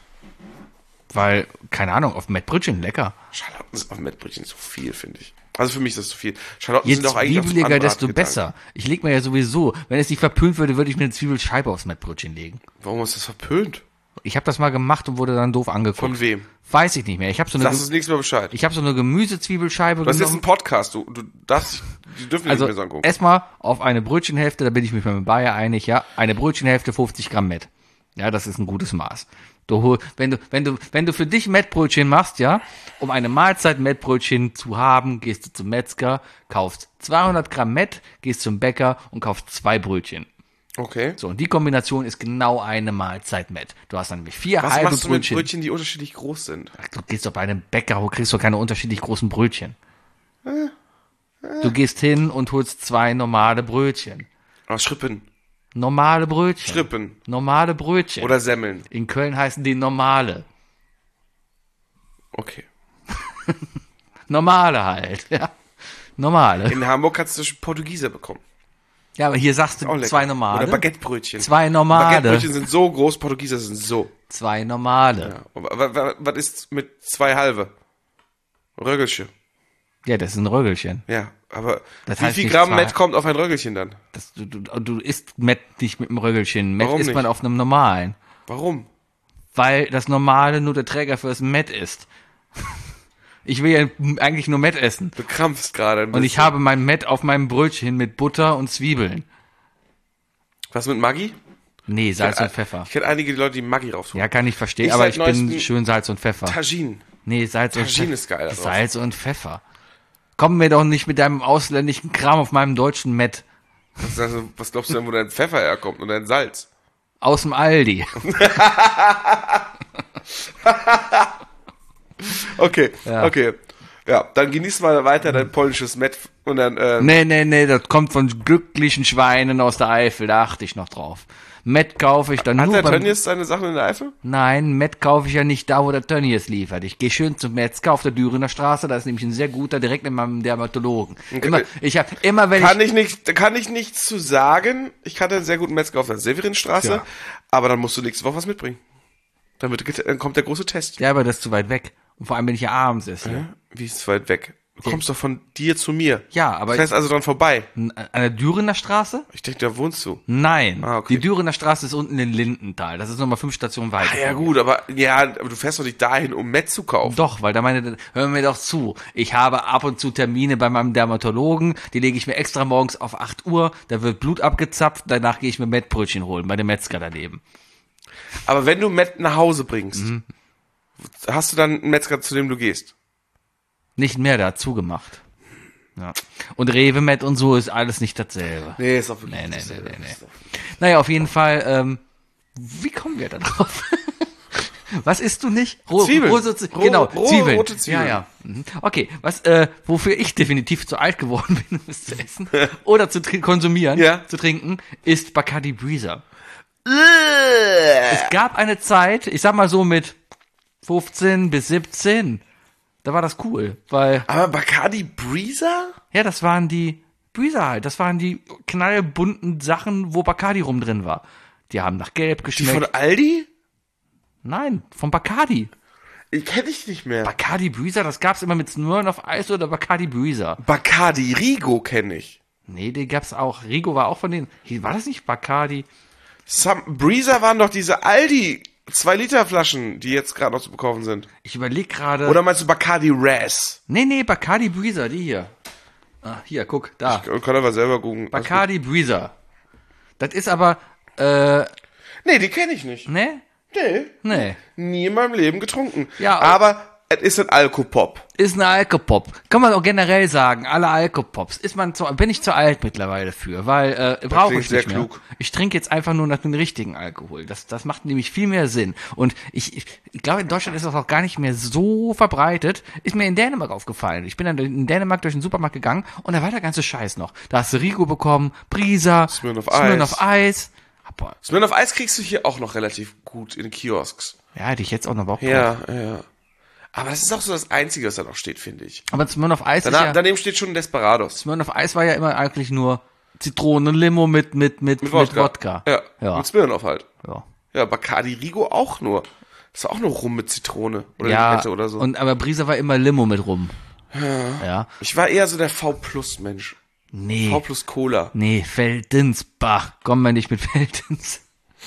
Weil, keine Ahnung, auf Mettbrötchen lecker. Schalotten sind auf Mettbrötchen zu viel, finde ich. Also für mich ist das zu viel. Schalotten Je sind auch eigentlich auf zwiebeliger, andere desto Art besser. Ich leg mir ja sowieso, wenn es nicht verpönt würde, würde ich mir eine Zwiebelscheibe aufs Mettbrötchen legen. Warum ist das verpönt? Ich habe das mal gemacht und wurde dann doof angeguckt. Von wem? Weiß ich nicht mehr. Ich habe so eine Sagst du nichts mehr Bescheid. Ich habe so eine Gemüsezwiebelscheibe Das ist jetzt genommen. ein Podcast, du, du darfst, die dürfen Also nicht mehr so angucken. erstmal auf eine Brötchenhälfte, da bin ich mich mit dem Bayer einig, ja, eine Brötchenhälfte fünfzig Gramm Mett. Ja, das ist ein gutes Maß. Du, hol- wenn du, wenn du, wenn du für dich Mettbrötchen machst, ja, um eine Mahlzeit Mettbrötchen zu haben, gehst du zum Metzger, kaufst zweihundert Gramm Mett, gehst zum Bäcker und kaufst zwei Brötchen. Okay. So, und die Kombination ist genau eine Mahlzeit Mett. Du hast dann nämlich vier Was halbe machst du mit Brötchen. Brötchen, die unterschiedlich groß sind? Ach, du gehst doch bei einem Bäcker, wo kriegst du keine unterschiedlich großen Brötchen. Du gehst hin und holst zwei normale Brötchen. Oh, Schrippen. Normale Brötchen. Schrippen. Normale Brötchen. Oder Semmeln. In Köln heißen die normale. Okay. Normale halt, ja. Normale. In Hamburg kannst du Portugieser bekommen. Ja, aber hier sagst Auch du lecker. zwei normale. Oder Baguettebrötchen. Zwei normale. Baguettebrötchen sind so groß, Portugieser sind so. Zwei normale. Ja. Und wa- wa- Was ist mit zwei halbe? Röggelchen. Ja, das ist ein Röggelchen. Ja, aber Das wie heißt viel nicht Gramm zwei. Mett kommt auf ein Röggelchen dann? Das, du, du, du isst Mett nicht mit einem Röggelchen. Mett Warum isst man nicht? auf einem normalen. Warum? Weil das normale nur der Träger fürs Mett ist. Ich will ja eigentlich nur Mett essen. Du krampfst gerade ein Und ich bisschen. habe mein Mett auf meinem Brötchen mit Butter und Zwiebeln. Was mit Maggi? Nee, Salz Ja, und Pfeffer. Ich kenne einige Leute, die Maggi rausholen. Ja, kann ich verstehen, Ich aber seit ich bin neuestem- schön Salz und Pfeffer. Tagine. Nee, Salz und Tagine Pfeffer. ist geil da drauf. Salz und Pfeffer. Komm mir doch nicht mit deinem ausländischen Kram auf meinem deutschen Mett. Was, also, was glaubst du denn, wo dein Pfeffer herkommt und dein Salz? Aus dem Aldi. Okay, Ja. okay. Ja, dann genieß mal weiter dein polnisches Met und dann, äh, Nee, nee, nee, das kommt von glücklichen Schweinen aus der Eifel, da achte ich noch drauf. Met kaufe ich dann hat nur der beim... Tönnies seine Sachen in der Eifel? Nein, Met kaufe ich ja nicht da, wo der Tönnies liefert. Ich gehe schön zum Metzger auf der Dürener Straße, da ist nämlich ein sehr guter, direkt neben meinem Dermatologen. Immer, ich habe immer, wenn Kann ich... ich nicht, kann ich nichts zu sagen. Ich kannte einen sehr guten Metzger auf der Severinstraße, Ja. aber dann musst du nächste Woche was mitbringen. Dann, wird, dann kommt der große Test. Ja, aber das ist zu weit weg. Und vor allem, wenn ich ja abends esse. Ja? Wie ist es weit weg? Du kommst doch von dir zu mir. Ja, aber... Das heißt also dran vorbei. An der Dürener Straße? Ich denke, da wohnst du. Nein. Ah, okay. Die Dürener Straße ist unten in Lindenthal. Das ist nochmal fünf Stationen weiter. Ah, ja gut, aber ja, aber du fährst doch nicht dahin, um Met zu kaufen. Doch, weil da meine, hör mir doch zu. Ich habe ab und zu Termine bei meinem Dermatologen, die lege ich mir extra morgens auf acht Uhr, da wird Blut abgezapft, danach gehe ich mir Mettbrötchen holen, bei dem Metzger daneben. Aber wenn du Met nach Hause bringst, Mhm. hast du dann einen Metzger, zu dem du gehst? Nicht mehr, der hat zugemacht. Ja. Und Rewe Met und so ist alles nicht dasselbe. Nee, ist auch wirklich Nee, nee, nicht nee, dasselbe. nee, nee. Naja, auf jeden Fall, ähm, wie kommen wir da drauf? Was isst du nicht? Roh, Zwiebeln. Rohe, Zwiebeln. Roh- Genau, rohe, Zwiebeln. rote Zwiebeln. Ja, ja. Mhm. Okay, was, äh, wofür ich definitiv zu alt geworden bin, um es zu essen oder zu trin- konsumieren, Ja. zu trinken, ist Bacardi Breezer. Es gab eine Zeit, ich sag mal so mit fünfzehn bis siebzehn, da war das cool, weil, Aber Bacardi Breezer? ja, das waren die Breezer halt, das waren die knallbunten Sachen, wo Bacardi rum drin war. Die haben nach Gelb Die geschmeckt. von Aldi? Nein, von Bacardi. Ich kenne ich nicht mehr. Bacardi Breezer, das gab's immer mit Smirnoff Eis oder Bacardi Breezer. Bacardi Rigo kenne ich. Nee, den gab's auch. Rigo war auch von denen. Hier, war das nicht Bacardi? Some, Breezer waren doch diese Aldi zwei Liter Flaschen, die jetzt gerade noch zu bekommen sind. Ich überleg gerade. Oder meinst du Bacardi Raz? Nee, nee, Bacardi Breezer, die hier. Ah, hier, guck, da. Ich kann aber selber gucken. Bacardi Breezer. Das ist aber, äh, Nee, die kenne ich nicht. ne? Nee. Nee. Nie in meinem Leben getrunken. Ja, aber es ist ein Alkopop. Ist eine Alkopop. Kann man auch generell sagen, alle Alkopops. Ist man zu, bin ich zu alt mittlerweile für, weil äh, brauche klingt ich sehr nicht mehr. klug. Ich trinke jetzt einfach nur nach dem richtigen Alkohol. Das, das macht nämlich viel mehr Sinn. Und ich, ich, ich glaube, in Deutschland ist das auch gar nicht mehr so verbreitet. Ist mir in Dänemark aufgefallen. Ich bin dann in Dänemark durch den Supermarkt gegangen und da war der ganze Scheiß noch. Da hast du Rigo bekommen, Breezer, Smirnoff Smirnoff Eis. Aber, Smirnoff Eis kriegst du hier auch noch relativ gut in den Kiosks. ja, hätte ich jetzt auch noch Bock drauf. Ja, ja. Aber das ist auch so das Einzige, was da noch steht, finde ich. Aber Smirnoff Eis ist Danach, ja, daneben steht schon Desperados. Smirnoff Eis war ja immer eigentlich nur Zitronenlimo mit, mit, mit, Mit mit Wodka. Wodka. Ja, Ja. mit Smirnoff halt. Ja. Ja, Bacardi Rigo auch nur. Das ist auch nur Rum mit Zitrone oder Ja, Limette oder so. und aber Breezer war immer Limo mit rum. Ja. Ja. Ich war eher so der V-Plus-Mensch. Nee. V plus Cola. Nee, Feldins. Bah, kommen wir nicht mit Feldins.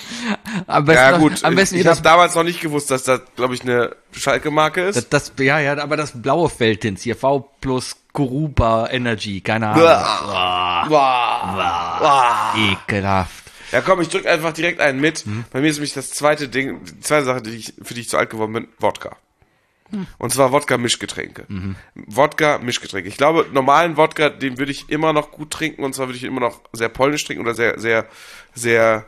Am besten, Ja noch- gut, am besten ich, ich das, habe damals noch nicht gewusst, dass das, glaube ich, eine Schalke-Marke ist. das, das, ja, ja, aber das blaue Feldins hier, V plus Kuruba Energy, keine Ahnung. Uah. Uah. Uah. Ekelhaft. Ja komm, ich drück einfach direkt einen mit. Mhm. Bei mir ist nämlich das zweite Ding, die zweite Sache, die ich, für die ich zu alt geworden bin, Wodka. Und zwar Wodka-Mischgetränke. Mhm. Wodka-Mischgetränke. Ich glaube, normalen Wodka, den würde ich immer noch gut trinken. Und zwar würde ich ihn immer noch sehr polnisch trinken oder sehr, sehr, sehr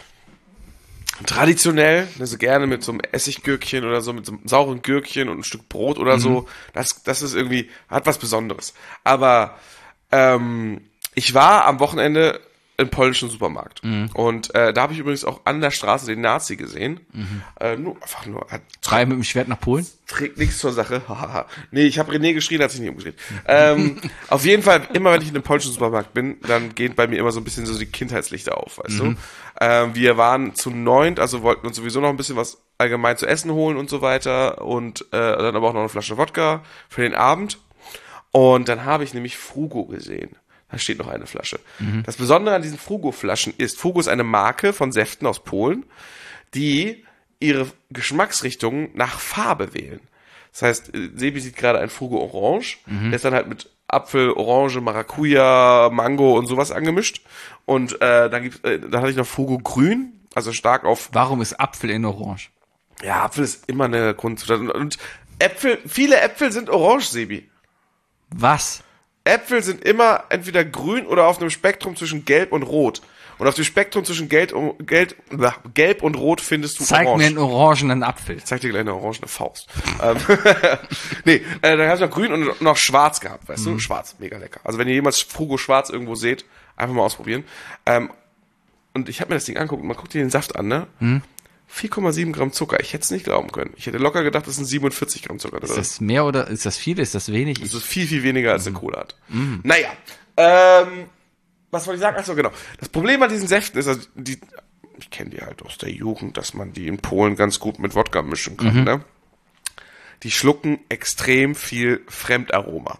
traditionell. Also gerne mit so einem Essiggürkchen oder so, mit so einem sauren Gürkchen und ein Stück Brot oder so. Das, das ist irgendwie, hat was Besonderes. Aber ähm, ich war am Wochenende im polnischen Supermarkt. Und äh, da habe ich übrigens auch an der Straße den Nazi gesehen. Äh, nur, einfach nur, hat Drei mit dem Schwert nach Polen? trägt nichts zur Sache. Nee, ich habe René geschrien, hat sich nicht umgedreht. ähm, auf jeden Fall, immer wenn ich in einem polnischen Supermarkt bin, dann gehen bei mir immer so ein bisschen so die Kindheitslichter auf, weißt du? Ähm, wir waren zu neunt, also wollten uns sowieso noch ein bisschen was allgemein zu essen holen und so weiter und äh, dann aber auch noch eine Flasche Wodka für den Abend. Und dann habe ich nämlich Frugo gesehen. Da steht noch eine Flasche. Das Besondere an diesen Frugo-Flaschen ist, Frugo ist eine Marke von Säften aus Polen, die ihre Geschmacksrichtungen nach Farbe wählen. Das heißt, äh, Sebi sieht gerade ein Frugo Orange, der ist dann halt mit Apfel, Orange, Maracuja, Mango und sowas angemischt. Und äh, dann gibt's, äh, dann hatte ich noch Frugo Grün, also stark auf, Warum ist Apfel in Orange? ja, Apfel ist immer eine Grundzutat. Und, und Äpfel, viele Äpfel sind orange, Sebi. Was? Äpfel sind immer entweder grün oder auf einem Spektrum zwischen gelb und rot. Und auf dem Spektrum zwischen Gelb und, Gelb, Gelb und Rot findest du Zeig Orange. mir einen orangenen Apfel. Ich zeig dir gleich eine orangene Faust. ähm, nee, äh, dann hast du noch Grün und noch Schwarz gehabt, weißt Mhm. du? Schwarz, mega lecker. Also wenn ihr jemals Frugo Schwarz irgendwo seht, einfach mal ausprobieren. Ähm, und ich habe mir das Ding angeguckt und man guckt dir den Saft an, ne? Mhm. vier Komma sieben Gramm Zucker. Ich hätte es nicht glauben können. Ich hätte locker gedacht, das sind siebenundvierzig Gramm Zucker. Ist das mehr oder ist das viel? Ist das wenig? Das ist viel, viel weniger, als der Cola hat. Mhm. Naja, ähm, was wollte ich sagen? Achso, genau. Das Problem an diesen Säften ist, also die, ich kenne die halt aus der Jugend, dass man die in Polen ganz gut mit Wodka mischen kann, mhm. ne? Die schlucken extrem viel Fremdaroma.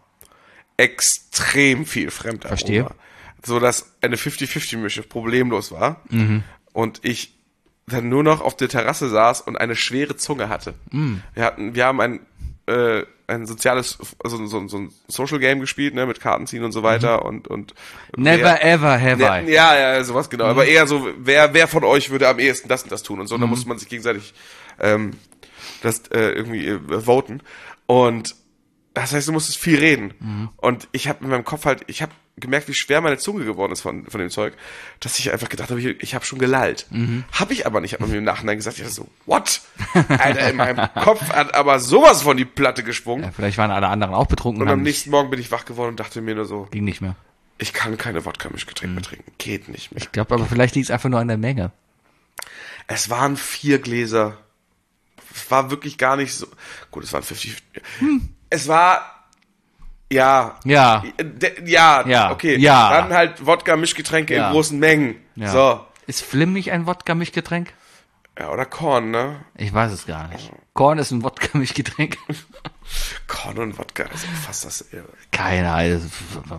Extrem viel Fremdaroma. Verstehe. So dass eine fünfzig-fünfzig-Mische problemlos war. Mhm. Und ich dann nur noch auf der Terrasse saß und eine schwere Zunge hatte. Mm. Wir hatten, wir haben ein, äh, ein soziales, also so, so ein Social Game gespielt, ne, mit Karten ziehen und so weiter mm. und, und. Never wer, ever have wer, I. Ja, ja, sowas genau. Mm. Aber eher so, wer, wer von euch würde am ehesten das und das tun und so. Mm. Da musste man sich gegenseitig, ähm, das, äh, irgendwie, äh, voten. Und das heißt, du musstest viel reden. Mm. Und ich habe in meinem Kopf halt, ich habe gemerkt, wie schwer meine Zunge geworden ist von, von dem Zeug, dass ich einfach gedacht habe, ich, ich habe schon gelallt. Mhm. Habe ich aber nicht. Ich habe mir im Nachhinein gesagt, ich dachte so, what? Alter, in meinem Kopf hat aber sowas von die Platte geschwungen. Ja, vielleicht waren alle anderen auch betrunken. Und am nächsten Morgen bin ich wach geworden und dachte mir nur so, ging nicht mehr. Ich kann keine Wodka-Mischgetränke mehr trinken. Geht nicht mehr. Ich glaube aber, vielleicht liegt es einfach nur an der Menge. Es waren vier Gläser. Es war wirklich gar nicht so, gut, es waren fünfzig. Hm. Es war, Ja. Ja. De, ja, ja, okay. Ja. Dann halt Wodka-Mischgetränke ja. in großen Mengen. Ja. So. Ist Flim nicht ein Wodka-Mischgetränk? Ja, oder Korn, ne? Ich weiß es gar nicht. Korn ist ein Wodka-Mischgetränk. Korn und Wodka ist fast dasselbe. Keine Ahnung.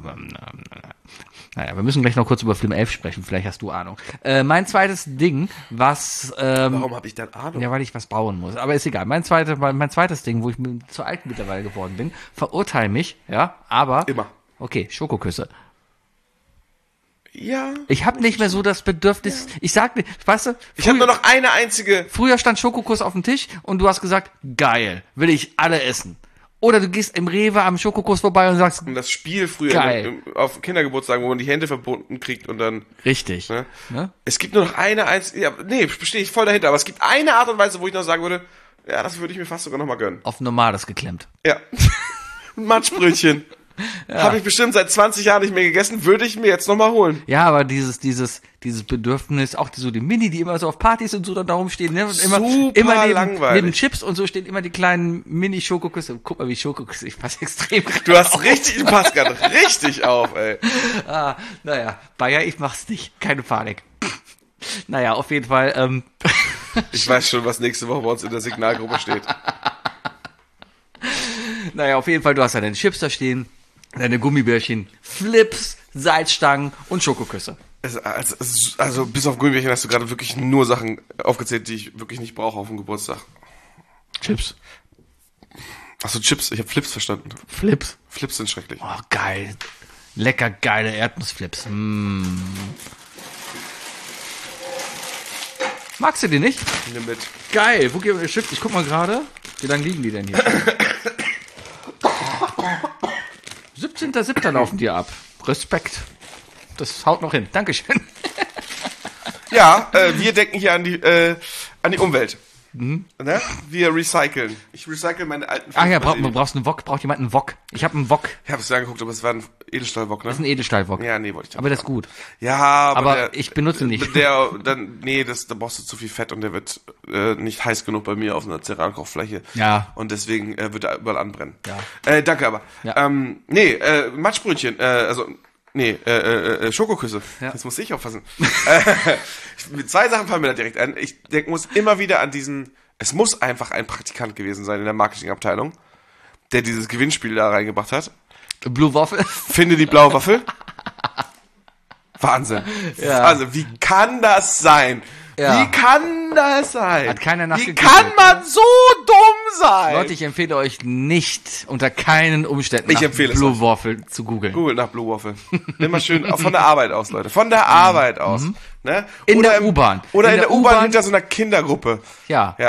Naja, wir müssen gleich noch kurz über Flim elf sprechen. Vielleicht hast du Ahnung. Äh, mein zweites Ding, was... Ähm, Warum habe ich dann Ahnung? Ja, weil ich was bauen muss. Aber ist egal. Mein, zweite, mein zweites Ding, wo ich zu alt mittlerweile geworden bin, verurteile mich, ja, aber... Immer. Okay, Schokoküsse. Ja. Ich habe nicht mehr so das Bedürfnis, ja. ich sag dir, weißt du... Ich habe nur noch eine einzige... Früher stand Schokokuss auf dem Tisch und du hast gesagt, geil, will ich alle essen. Oder du gehst im Rewe am Schokokuss vorbei und sagst... Und das Spiel früher geil. Im, auf Kindergeburtstagen, wo man die Hände verbunden kriegt und dann... Richtig. Ne? Ne? Es gibt nur noch eine einzige... Ja, nee, stehe ich voll dahinter, aber es gibt eine Art und Weise, wo ich noch sagen würde, ja, das würde ich mir fast sogar noch mal gönnen. Auf Normales geklemmt. Ja. Matschbrötchen. Ja. Habe ich bestimmt seit zwanzig Jahren nicht mehr gegessen, würde ich mir jetzt noch mal holen. Ja, aber dieses dieses dieses Bedürfnis, auch so die Mini, die immer so auf Partys und so da darum stehen, ne? Und immer, super immer neben, langweilig. neben Chips und so stehen immer die kleinen Mini-Schokoküsse. Guck mal, wie Schokoküsse, ich passe extrem Du hast auf. richtig, du passt gerade richtig auf, ey. Ah, naja, Bayer, ich mach's nicht, keine Panik. Naja, auf jeden Fall, ähm. Ich weiß schon, was nächste Woche bei uns in der Signalgruppe steht. Naja, auf jeden Fall, du hast ja deine Chips da stehen, deine Gummibärchen, Flips, Salzstangen und Schokoküsse. Also, also, also bis auf Gummibärchen hast du gerade wirklich nur Sachen aufgezählt, die ich wirklich nicht brauche auf dem Geburtstag. Chips. Achso, Chips, ich habe Flips verstanden. Flips? Flips sind schrecklich. Oh, geil. Lecker geile Erdnussflips. Mm. Magst du die nicht? Nimm mit. Geil. Wo geht das Schiff? Ich guck mal gerade. Wie lange liegen die denn hier? siebzehnter siebter laufen die ab. Respekt. Das haut noch hin. Dankeschön. Ja, äh, wir denken hier an die, äh, an die Umwelt. Mhm. Ne? Wir recyceln. Ich recycle meine alten... Ach ja, brauch, du brauchst einen Wok. Braucht jemand einen Wok? Ich habe einen Wok. Ich habe es mir angeguckt, aber es war ein Edelstahlwok, ne? Das ist ein Edelstahlwok. Ja, nee, wollte ich Aber das ist gut. Ja, aber, aber der, ich benutze ihn nicht. Der, dann, nee, das, da brauchst du zu viel Fett und der wird äh, nicht heiß genug bei mir auf einer Cerankochfläche. Ja. Und deswegen äh, wird er überall anbrennen. Ja. Äh, danke aber. Ja. Ähm, nee, äh, Matschbrötchen, äh, also... Nee, äh, äh, äh, Schokoküsse. Ja. Jetzt muss ich aufpassen. äh, zwei Sachen fallen mir da direkt ein. Ich denk, muss immer wieder an diesen... Es muss einfach ein Praktikant gewesen sein in der Marketingabteilung, der dieses Gewinnspiel da reingebracht hat. Blue Waffel. Finde die blaue Waffel. Wahnsinn. Ja. Wahnsinn. Wie kann das sein? Ja. Wie kann das sein? Hat keiner Wie nachgeguckt. kann man so dumm sein? Leute, ich empfehle euch nicht, unter keinen Umständen Ich nach empfehle es Blue euch. Waffel zu googeln. Google nach Blue Waffel. Immer schön von der Arbeit aus, Leute. Von der Arbeit aus. Ne? In Oder der im- U-Bahn. Oder In in, der der U-Bahn U-Bahn hinter so einer Kindergruppe. Ja. Ja.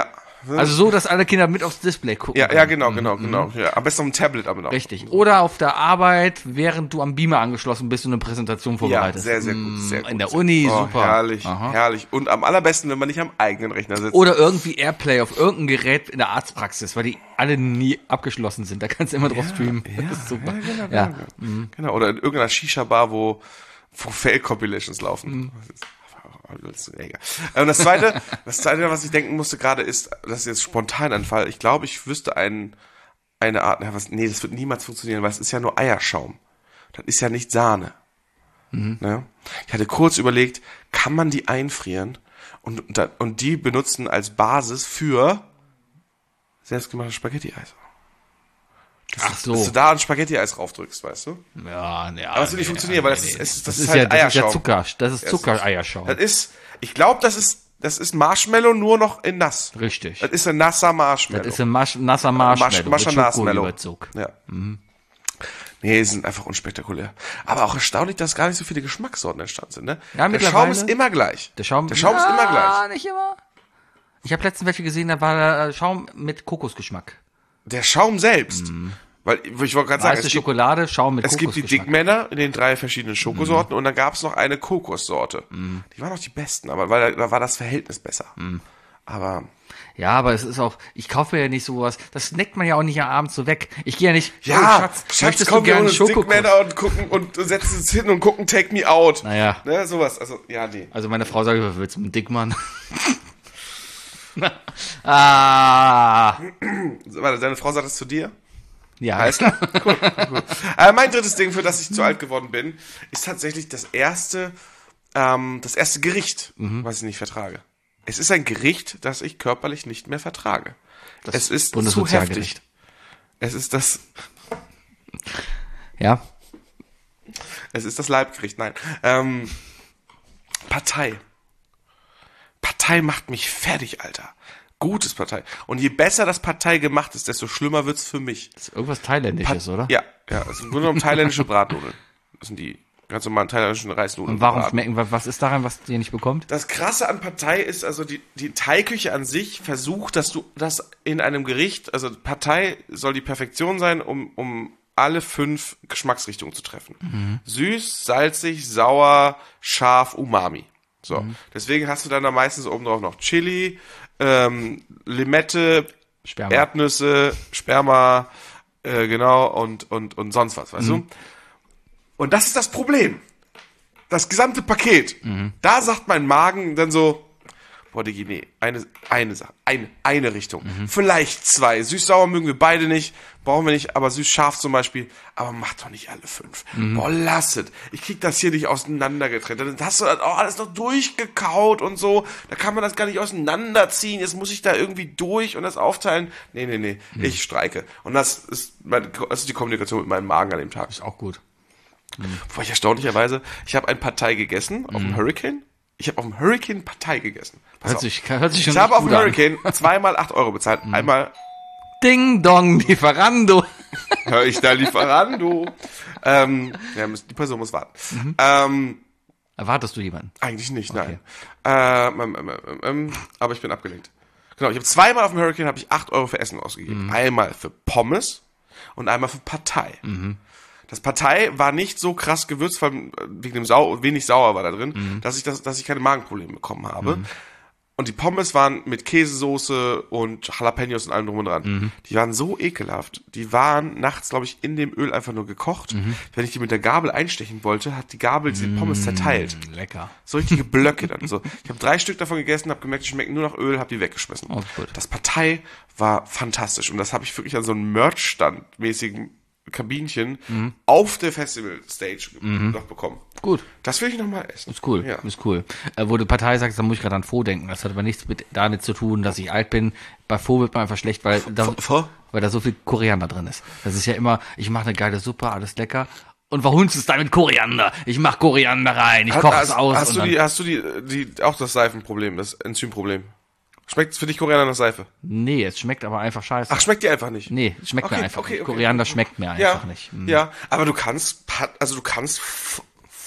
Also so, dass alle Kinder mit aufs Display gucken. Ja, können. ja, genau, genau, genau. Ja, am besten auf dem Tablet aber noch. Richtig. Oder auf der Arbeit, während du am Beamer angeschlossen bist und eine Präsentation Ja, vorbereitest. sehr, sehr gut, Mm, sehr gut. In der sehr Uni, gut. Oh, super. Herrlich, Aha. herrlich. Und am allerbesten, wenn man nicht am eigenen Rechner sitzt. Oder irgendwie Airplay auf irgendein Gerät in der Arztpraxis, weil die alle nie abgeschlossen sind. Da kannst du immer drauf streamen. Ja, Das ist super. ja, genau, Ja. genau. Mhm. Genau, oder in irgendeiner Shisha-Bar, wo, wo Fail-Compilations laufen. Mhm. Das ist egal. Und das zweite, das zweite, was ich denken musste gerade ist, das ist jetzt spontan ein Fall. Ich glaube, ich wüsste ein, eine Art, ja, was, nee, das wird niemals funktionieren, weil es ist ja nur Eierschaum. Das ist ja nicht Sahne. Mhm. Ne? Ich hatte kurz überlegt, kann man die einfrieren und, und, dann- und die benutzen als Basis für selbstgemachtes Spaghetti-Eis. Ach so. Dass du da ein Spaghetti-Eis raufdrückst, weißt du? Ja, ne, Aber es wird nicht funktionieren, weil das ist- es ist- das ist ja, halt das ist ja Eierschaum. Zucker, das ist Ja, Zuckereierschaum. Das ist, ich glaube, das ist, das ist Marshmallow nur noch in nass. Richtig. Das ist ein nasser Marshmallow. Das ist ein Masch, nasser Marshmallow. Masch, mit Marshmallow. Schokoüberzug. Ja. Nee, die sind einfach unspektakulär. Aber auch erstaunlich, dass gar nicht so viele Geschmackssorten entstanden sind, ne? Ja, Der mittlerweile- Schaum ist immer gleich. Der Schaum, Der Schaum ist immer gleich. Ah, nicht immer. Ich habe letztens welche gesehen, da war der Schaum mit Kokosgeschmack. Der Schaum selbst. Weil, ich wollte gerade sagen, Weiße es gibt, Schokolade, Schaum mit es gibt die Kokosgeschmack. Dickmänner in den drei verschiedenen Schokosorten und dann gab es noch eine Kokossorte. Die waren auch die besten, aber weil da war das Verhältnis besser. Aber Ja, aber es ist auch, ich kaufe ja nicht sowas, das snackt man ja auch nicht abends so weg. Ich gehe ja nicht, ja, oh, Schatz, Schatz, möchtest komm, du wir gerne holen uns Schokokuss? Dickmänner und gucken und setzen uns hin und gucken Take Me Out. Naja. Ne, sowas, also, ja, nee. Also meine Frau sagt, willst du einen Dickmann? ah, Warte, deine Frau sagt das zu dir? ja. Alles klar? Cool, cool. Äh, mein drittes Ding, für das ich zu alt geworden bin, ist tatsächlich das erste, ähm, das erste Gericht, was ich nicht vertrage. Es ist ein Gericht, das ich körperlich nicht mehr vertrage. Das es ist zu Bundessozialgericht. heftig. Es ist das, Ja. es ist das Leibgericht, nein. Ähm, Partei. Partei macht mich fertig, Alter. Gutes Partei. Und je besser das Partei gemacht ist, desto schlimmer wird's für mich. Das ist irgendwas Thailändisches, oder? Ja, ja, es sind im Grunde genommen thailändische Bratnudeln. Das sind die ganz normalen thailändischen Reisnudeln. Und warum gebraten. schmecken, wa- was ist daran, was ihr nicht bekommt? Das Krasse an Partei ist also, die, die Thai-Küche an sich versucht, dass du das in einem Gericht, also Partei soll die Perfektion sein, um, um alle fünf Geschmacksrichtungen zu treffen. Süß, salzig, sauer, scharf, umami. So. Deswegen hast du dann da meistens oben drauf noch Chili, ähm, Limette, Sperma. Erdnüsse, Sperma, äh, genau, und, und, und sonst was, weißt du? Und das ist das Problem. Das gesamte Paket. Da sagt mein Magen dann so, boah, Digi, nee, eine, eine Sache, eine, eine Richtung. Vielleicht zwei. Süß-sauer mögen wir beide nicht, brauchen wir nicht, aber süß-scharf zum Beispiel, aber mach doch nicht alle fünf. Boah, lass es. Ich krieg das hier nicht auseinandergetrennt. Dann hast du das auch alles noch durchgekaut und so. Da kann man das gar nicht auseinanderziehen. Jetzt muss ich da irgendwie durch und das aufteilen. Nee, nee, nee, ich streike. Und das ist, meine, das ist die Kommunikation mit meinem Magen an dem Tag. Ist auch gut. Vor ich erstaunlicherweise, ich habe ein Partei gegessen auf dem Hurricane. Ich habe auf dem Hurricane Partei gegessen. Pass Hört auf. sich, hört sich schon Ich habe echt auf dem gut an. Hurricane zweimal acht Euro bezahlt. Einmal Ding Dong, Lieferando. höre ich da Lieferando. ähm, ja, muss- die Person muss warten. Ähm, Erwartest du jemanden? eigentlich nicht, nein. Ähm, ähm, ähm, ähm, ähm, aber ich bin abgelenkt. Genau, ich habe zweimal auf dem Hurricane habe ich acht Euro für Essen ausgegeben. Einmal für Pommes und einmal für Partei. Das Partei war nicht so krass gewürzt, weil wegen dem Sau wenig sauer war da drin, dass ich das, dass ich keine Magenprobleme bekommen habe. Und die Pommes waren mit Käsesoße und Jalapenos und allem drum und dran. Die waren so ekelhaft. Die waren nachts, glaube ich, in dem Öl einfach nur gekocht. Wenn ich die mit der Gabel einstechen wollte, hat die Gabel die Pommes zerteilt. Lecker. So richtige Blöcke dann. So. Ich habe drei Stück davon gegessen, habe gemerkt, die schmecken nur nach Öl, habe die weggeschmissen. Oh, gut. Das Partei war fantastisch und das habe ich wirklich an so einem Merch-Stand-mäßigen Kabinchen auf der Festival-Stage noch bekommen. Gut. Das will ich noch mal essen. Ist cool, Ja. ist cool. Äh, wo du Partei sagst, da muss ich gerade an Faux denken. Das hat aber nichts mit, damit zu tun, dass ich alt bin. Bei Faux wird man einfach schlecht, weil da, Pho? weil da so viel Koriander drin ist. Das ist ja immer, ich mache eine geile Suppe, alles lecker. Und verhunzt es da mit Koriander. Ich mach Koriander rein, ich koche es hast, aus. Hast und du dann, die, hast du die, die, auch das Seifenproblem, das Enzymproblem? Schmeckt für dich Koriander nach Seife? nee, es schmeckt aber einfach scheiße. Ach, schmeckt dir einfach nicht? nee, es schmeckt Okay, mir einfach okay, nicht. okay. Koriander schmeckt mir Ja, einfach nicht. Hm. ja, aber du kannst, Pat- also du kannst F-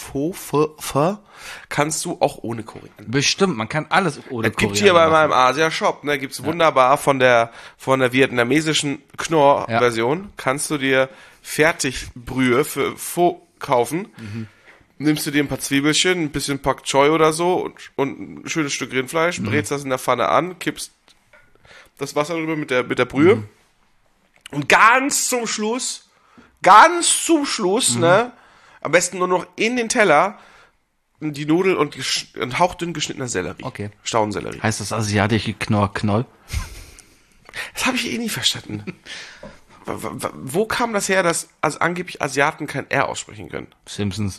Pho, kannst du auch ohne Koriander. Bestimmt, man kann alles ohne Es gibt hier bei meinem Asia-Shop, ne, gibt's wunderbar von der von der vietnamesischen Knorr-Version, kannst du dir Fertigbrühe für Pho kaufen. Mhm. Nimmst du dir ein paar Zwiebelchen, ein bisschen Pak Choi oder so und, und ein schönes Stück Rindfleisch, mhm. brätst das in der Pfanne an, kippst das Wasser drüber mit der mit der Brühe mhm. und ganz zum Schluss, ganz zum Schluss, mhm. ne, am besten nur noch in den Teller die Nudeln und gesch- ein hauchdünn geschnittener Sellerie. Okay. Staudensellerie. Heißt das asiatische Knorr-Knoll? Das habe ich eh nie verstanden. w- w- wo kam das her, dass also angeblich Asiaten kein R aussprechen können? Simpsons.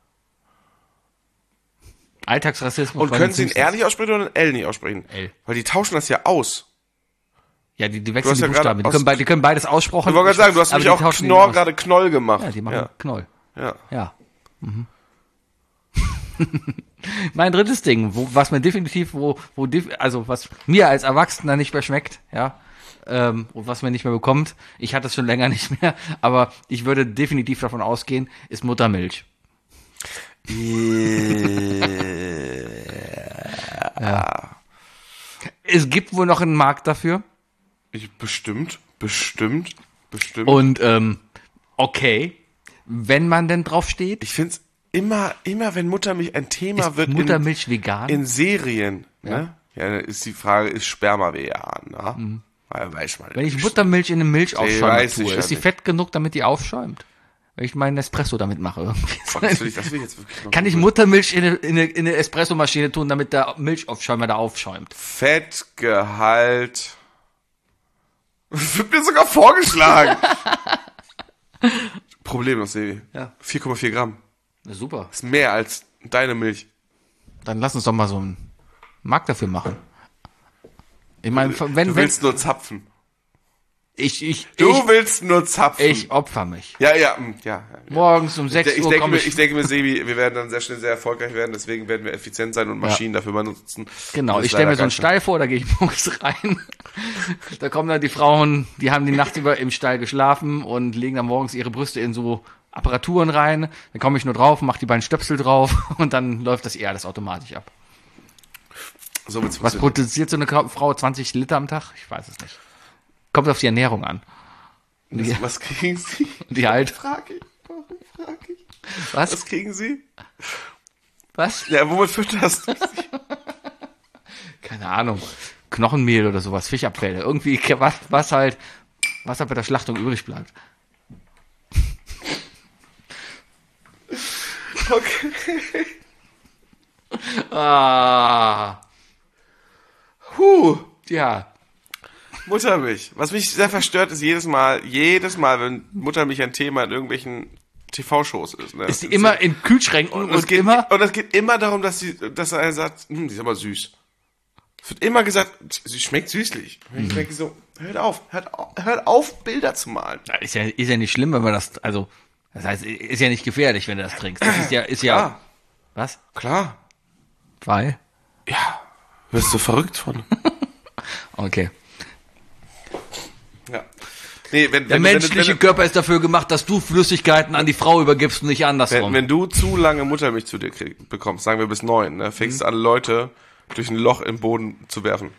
Alltagsrassismus. Und können sie ein R nicht aussprechen oder ein L nicht aussprechen? L. Weil die tauschen das ja aus. Ja, die, die Du wechseln hast die ja Buchstaben. Die gerade können, aus- be- die können beides aussprechen. Ich wollte gerade sagen, du hast aber nämlich die auch tauschen die Knorr aus. gerade Knoll gemacht. Ja, die machen ja. Knoll. Ja. Ja. Mhm. Mein drittes Ding, wo, was mir definitiv, wo, wo, def- also was mir als Erwachsener nicht mehr schmeckt, ja, ähm, und was mir nicht mehr bekommt, ich hatte es schon länger nicht mehr, aber ich würde definitiv davon ausgehen, ist Muttermilch. Ja. Es gibt wohl noch einen Markt dafür. Ich, bestimmt, bestimmt, bestimmt. Und ähm, okay, wenn man denn drauf steht. Ich find's immer, immer wenn Muttermilch ein Thema Ist wird Muttermilch in, vegan? in Serien, ne? Ja, dann ist die Frage, ist Sperma vegan, ne? Mhm. Weil, weiß man Wenn ich nicht. Muttermilch in eine Milchaufschäumer weiß ich tue, ja ist sie nicht. fett genug, damit die aufschäumt? Wenn ich meinen Espresso damit mache. Irgendwie. Boah, das will ich, das will ich jetzt wirklich noch Kann ich Muttermilch in eine, in eine, in eine Espressomaschine tun, damit der Milchaufschäumer da aufschäumt? Fettgehalt. Das wird mir sogar vorgeschlagen. Problemlos, Sebi. Ja. vier Komma vier Gramm. Na, super. Das ist mehr als deine Milch. Dann lass uns doch mal so einen Markt dafür machen. Ich meine, wenn, Du wenn, willst nur zapfen. ich, ich, Du ich, willst nur zapfen. ich opfer mich. Ja, ja, mm, ja. ja. Morgens um sechs Ich, Uhr denke komme mir, ich. ich denke mir, Sebi, wir werden dann sehr schnell sehr erfolgreich werden, deswegen werden wir effizient sein und Maschinen dafür benutzen. Genau, Das ich ist stelle mir leider so einen kein- Stall vor, da gehe ich morgens rein. Da kommen dann die Frauen, die haben die Nacht über im Stall geschlafen und legen dann morgens ihre Brüste in so Apparaturen rein. Dann komme ich nur drauf, mache die beiden Stöpsel drauf und dann läuft das eher alles automatisch ab. So wird's Was funktionieren. produziert so eine Ka- Frau? zwanzig Liter am Tag? Ich weiß es nicht. Kommt auf die Ernährung an. Die, Was, was kriegen Sie? die halt. Frage ich. Warum frage ich? Was? Was kriegen Sie? Was? Ja, womit fütterst du sie? Keine Ahnung. Knochenmehl oder sowas, Fischabfälle. Irgendwie was, was halt, was halt bei der Schlachtung übrig bleibt. Okay. Ah. Huh. Ja. Muttermilch. Was mich sehr verstört, ist jedes Mal, jedes Mal, wenn Muttermilch ein Thema in irgendwelchen T V-Shows ist. Ne? Ist die immer in Kühlschränken und, und, es geht, immer. und es geht immer darum, dass sie, dass einer sagt, hm, die ist aber süß. Es wird immer gesagt, sie schmeckt süßlich. Und ich denke so, hört auf, hört auf, hört auf, Bilder zu malen. Ja, Ist ja, ist ja nicht schlimm, wenn man das, also, das heißt, ist ja nicht gefährlich, wenn du das trinkst. Das ist ja, ist ja, Klar, was? klar. Weil? Ja, wirst du verrückt von. Okay. Ja. Nee, wenn, Der wenn, menschliche wenn, Körper ist dafür gemacht, dass du Flüssigkeiten an die Frau übergibst und nicht wenn, andersrum. wenn du zu lange Muttermilch zu dir krieg, bekommst, sagen wir bis neun, ne, fängst du an, Leute durch ein Loch im Boden zu werfen.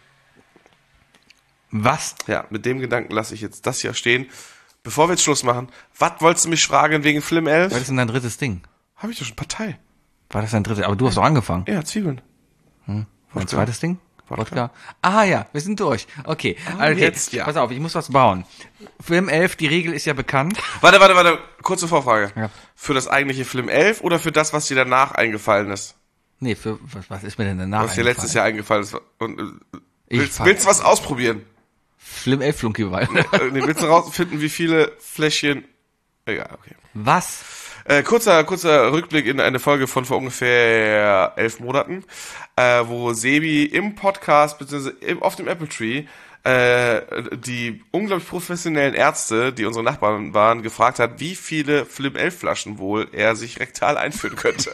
Was? Ja, mit dem Gedanken lasse ich jetzt das hier stehen. Bevor wir jetzt Schluss machen, was wolltest du mich fragen wegen Film elf? Was ist denn dein drittes Ding? Habe ich doch schon Partei. War das dein drittes? Aber du hast doch angefangen. Ja, Zwiebeln. Dein Wodka. zweites Ding? Wodka. Wodka. Ah ja, wir sind durch. Okay. Also jetzt, ja. Pass auf, ich muss was bauen. Film elf, die Regel ist ja bekannt. Warte, warte, warte. Kurze Vorfrage. Ja. Für das eigentliche Film elf oder für das, was dir danach eingefallen ist? Nee, für was, was ist mir denn danach Was dir letztes Jahr eingefallen ist. Und, äh, Ich willst, fand- willst du was ausprobieren? Film elf Flunkyball. Äh, nee, willst du rausfinden, wie viele Fläschchen... Egal, okay. Was? Äh, kurzer, kurzer Rückblick in eine Folge von vor ungefähr elf Monaten, äh, wo Sebi im Podcast, beziehungsweise im, auf dem Apple Tree, äh, die unglaublich professionellen Ärzte, die unsere Nachbarn waren, gefragt hat, wie viele Film elf Flaschen wohl er sich rektal einführen könnte.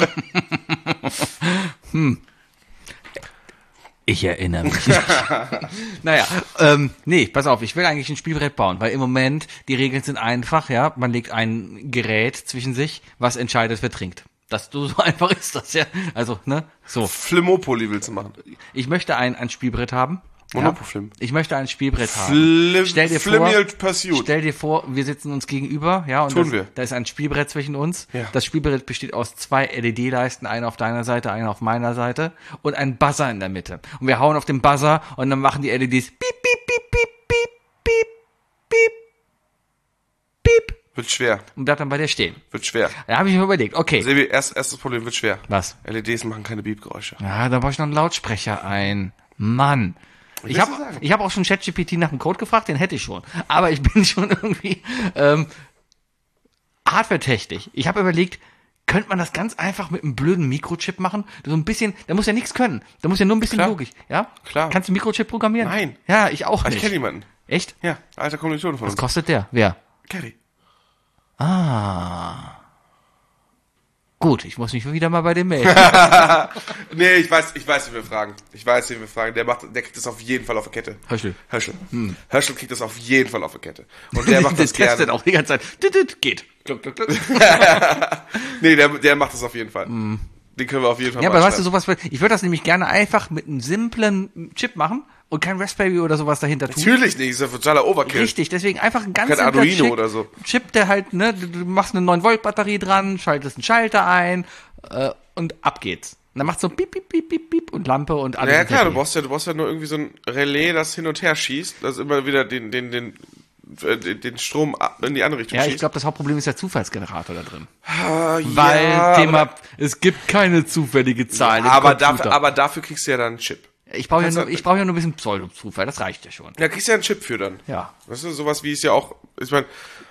Ich erinnere mich nicht. Naja, ähm, nee, pass auf, ich will eigentlich ein Spielbrett bauen, weil im Moment die Regeln sind einfach, ja, man legt ein Gerät zwischen sich, was entscheidet, wer trinkt. Das so einfach ist das ja. Also, ne? So. Flimmopoly willst du machen. Ich möchte ein, ein Spielbrett haben. Monopoflim. Ich möchte ein Spielbrett haben. Flim, Stell dir vor, Flimmial Pursuit. stell dir vor, wir sitzen uns gegenüber, ja, und Tun das, wir. da ist ein Spielbrett zwischen uns. Ja. Das Spielbrett besteht aus zwei L E D-Leisten, eine auf deiner Seite, eine auf meiner Seite und ein Buzzer in der Mitte. Und wir hauen auf den Buzzer und dann machen die L E Ds piep, piep, piep, piep, piep, piep, piep, piep. Wird schwer. Und bleibt dann bei dir stehen. Wird schwer. Da habe ich mir überlegt, okay. Sebi, erst, erstes Problem wird schwer. Was? L E Ds machen keine Beepgeräusche. Ja, da baue ich noch einen Lautsprecher ein. Mann. Ich willst habe du sagen? ich hab auch schon ChatGPT nach dem Code gefragt, den hätte ich schon. Aber ich bin schon irgendwie ähm, hardware-technisch. Ich habe überlegt, könnte man das ganz einfach mit einem blöden Mikrochip machen? So ein bisschen, der muss ja nichts können. Der muss ja nur ein bisschen Klar. Logik. Ja? Klar. Kannst du einen Mikrochip programmieren? Nein. Ja, ich auch Aber nicht. ich kenne jemanden. Echt? Ja, alter Kommilitone von Was uns. kostet der? Wer? Gary. Ah. Gut, ich muss mich wieder mal bei dem melden. Nee, ich weiß, ich weiß, wie wir fragen. Ich weiß, wie wir fragen. Der macht, der kriegt das auf jeden Fall auf der Kette. Höschel. Höschel. Hm. Höschel kriegt das auf jeden Fall auf der Kette. Und der macht das testet gerne. auch die ganze Zeit. Tüt, tüt, Geht. Kluck, kluck, kluck. Nee, der, der macht das auf jeden Fall. Den können wir auf jeden Fall Ja, mal aber weißt du, schreiben. sowas, ich würde das nämlich gerne einfach mit einem simplen Chip machen und kein Raspberry oder sowas dahinter tun. Natürlich nicht, ist ja totaler Overkill. Richtig, deswegen einfach ein ganz Kein simpler Arduino Chip, oder so. Chip, der halt, ne, du, du machst eine neun Volt Batterie dran, schaltest einen Schalter ein äh, und ab geht's. Und dann macht so piep, piep, piep, piep, piep und Lampe und alles. Ja, ist klar, du happy. brauchst ja, du brauchst ja nur irgendwie so ein Relais, das hin und her schießt, das immer wieder den, den, den, äh, den, den Strom ab- in die andere Richtung Ja, ich schießt. glaube, das Hauptproblem ist der Zufallsgenerator da drin. Ah, Weil, ja, Thema, aber, es gibt keine zufällige Zahl im aber, Computer. dafür, aber dafür kriegst du ja dann einen Chip. ich brauche ja, kannst nur- du- ich brauch ja nur ein bisschen Pseudo-Zufall, das reicht ja schon. Ja, kriegst du ja einen Chip für dann. Ja. Weißt du, sowas wie es ja auch, ich meine,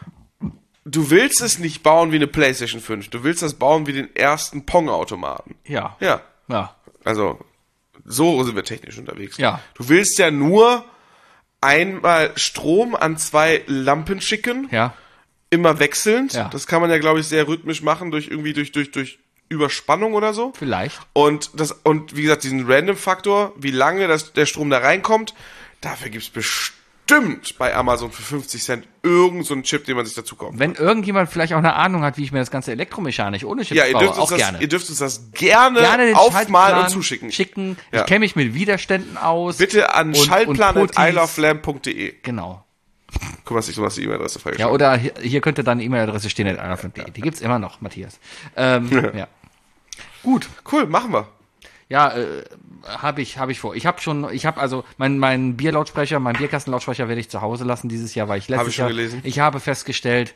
du willst es nicht bauen wie eine PlayStation fünf, du willst das bauen wie den ersten Pong-Automaten. Ja. Ja, Ja. also, so sind wir technisch unterwegs. Ja. Du willst ja nur einmal Strom an zwei Lampen schicken, Ja. immer wechselnd. Ja. Das kann man ja, glaube ich, sehr rhythmisch machen, durch irgendwie, durch, durch, durch Überspannung oder so. Vielleicht. Und das, und wie gesagt, diesen Random-Faktor, wie lange das, der Strom da reinkommt, dafür gibt's bestimmt bei Amazon für fünfzig Cent irgend so einen Chip, den man sich dazu kauft. Wenn irgendjemand vielleicht auch eine Ahnung hat, wie ich mir das ganze elektromechanisch ohne Chips Ja, ihr baue, dürft, uns auch das, gerne. ihr dürft uns das gerne, gerne den aufmalen Schaltplan und zuschicken. Schicken. Ja. Ich kenne mich mit Widerständen aus. Bitte an und- schaltplan und at Potis. i love lamp punkt de. Genau. Guck mal, was ich so was die E-Mail-Adresse Ja, freigeschaltet. oder hier, hier könnte deine E-Mail-Adresse stehen, at einer punkt de. Die gibt's immer noch, Matthias. Ähm, ja. Gut, cool, machen wir. Ja, äh, habe ich, habe ich vor. Ich habe schon, ich habe also mein mein Bierlautsprecher, mein Bierkastenlautsprecher werde ich zu Hause lassen dieses Jahr, weil ich letztes Habe ich schon Jahr, gelesen. ich habe festgestellt,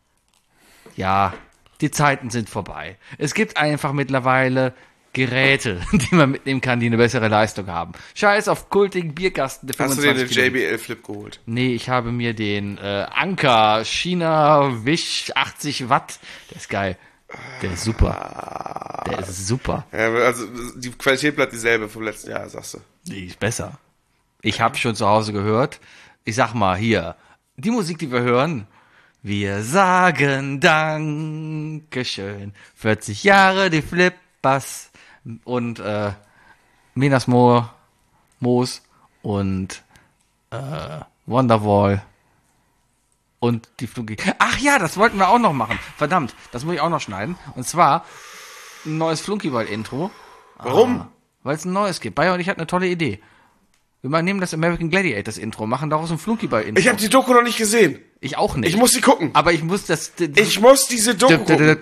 ja, die Zeiten sind vorbei. Es gibt einfach mittlerweile Geräte, die man mitnehmen kann, die eine bessere Leistung haben. Scheiß auf kultigen Bierkasten, der Hast du dir den fünfundzwanzig Kilo. J B L Flip geholt? Nee, ich habe mir den äh, Anker China Wish achtzig Watt. Der ist geil. Der ist super. Der ist super. Ja, also die Qualität bleibt dieselbe vom letzten Jahr, sagst du. Die ist besser. Ich habe schon zu Hause gehört. Ich sag mal hier, die Musik, die wir hören. Wir sagen Dankeschön. vierzig Jahre die Flippers und äh, Minas Mo, Moos und äh, Wonderwall. Und die Flugi. Ach ja, das wollten wir auch noch machen. Verdammt, das muss ich auch noch schneiden. Und zwar ein neues Flunkyball-Intro. Warum? Ah, weil es ein neues gibt. Bayer und ich hatten eine tolle Idee. Wir mal nehmen das American Gladiators Intro, machen daraus ein Flunkyball-Intro. Ich habe die Doku noch nicht gesehen. Ich auch nicht. Ich muss sie gucken. Aber ich muss das... Ich muss diese Doku gucken.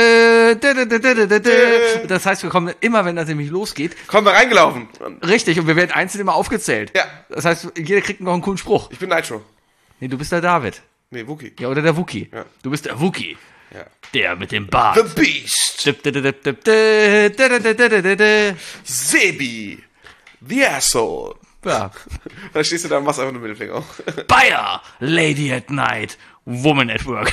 Das heißt, wir kommen immer, wenn das nämlich losgeht, Kommen wir reingelaufen. richtig, und wir werden einzeln immer aufgezählt. Ja. Das heißt, jeder kriegt noch einen coolen Spruch. Ich bin Nitro. Nee, du bist der David. Nee, Wookie. Ja, oder der Wookie. Ja. Du bist der Wookie. Ja. Der mit dem Bart. The Beast. Sebi. The Asshole. Ja. Da stehst du da und machst einfach nur Mittelfinger auf. Bayer, Lady at Night, Woman at Work.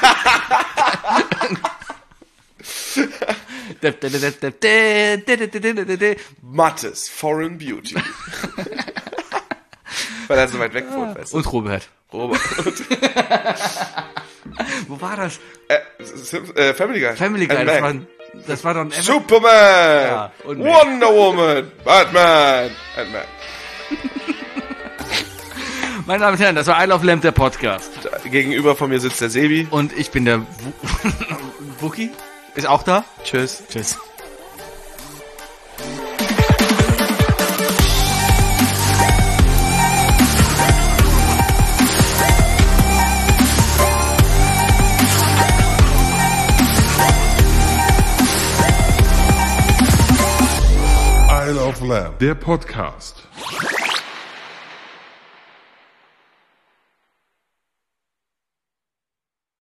Mattes, Foreign Beauty. Weil er so weit weg wohnt, weißt du. Und Robert. Robert. Wo war das? äh, Sim- äh, Family Guy. Family Guy, And das Man. war, das war doch ein Ever- Superman. und Wonder Woman. Batman. And Man. Meine Damen und Herren, das war I Love Lamp, der Podcast. Gegenüber von mir sitzt der Sebi. Und ich bin der Wu- Wookie? Ist auch da? Tschüss. Tschüss. Isle of Lamb, der Podcast.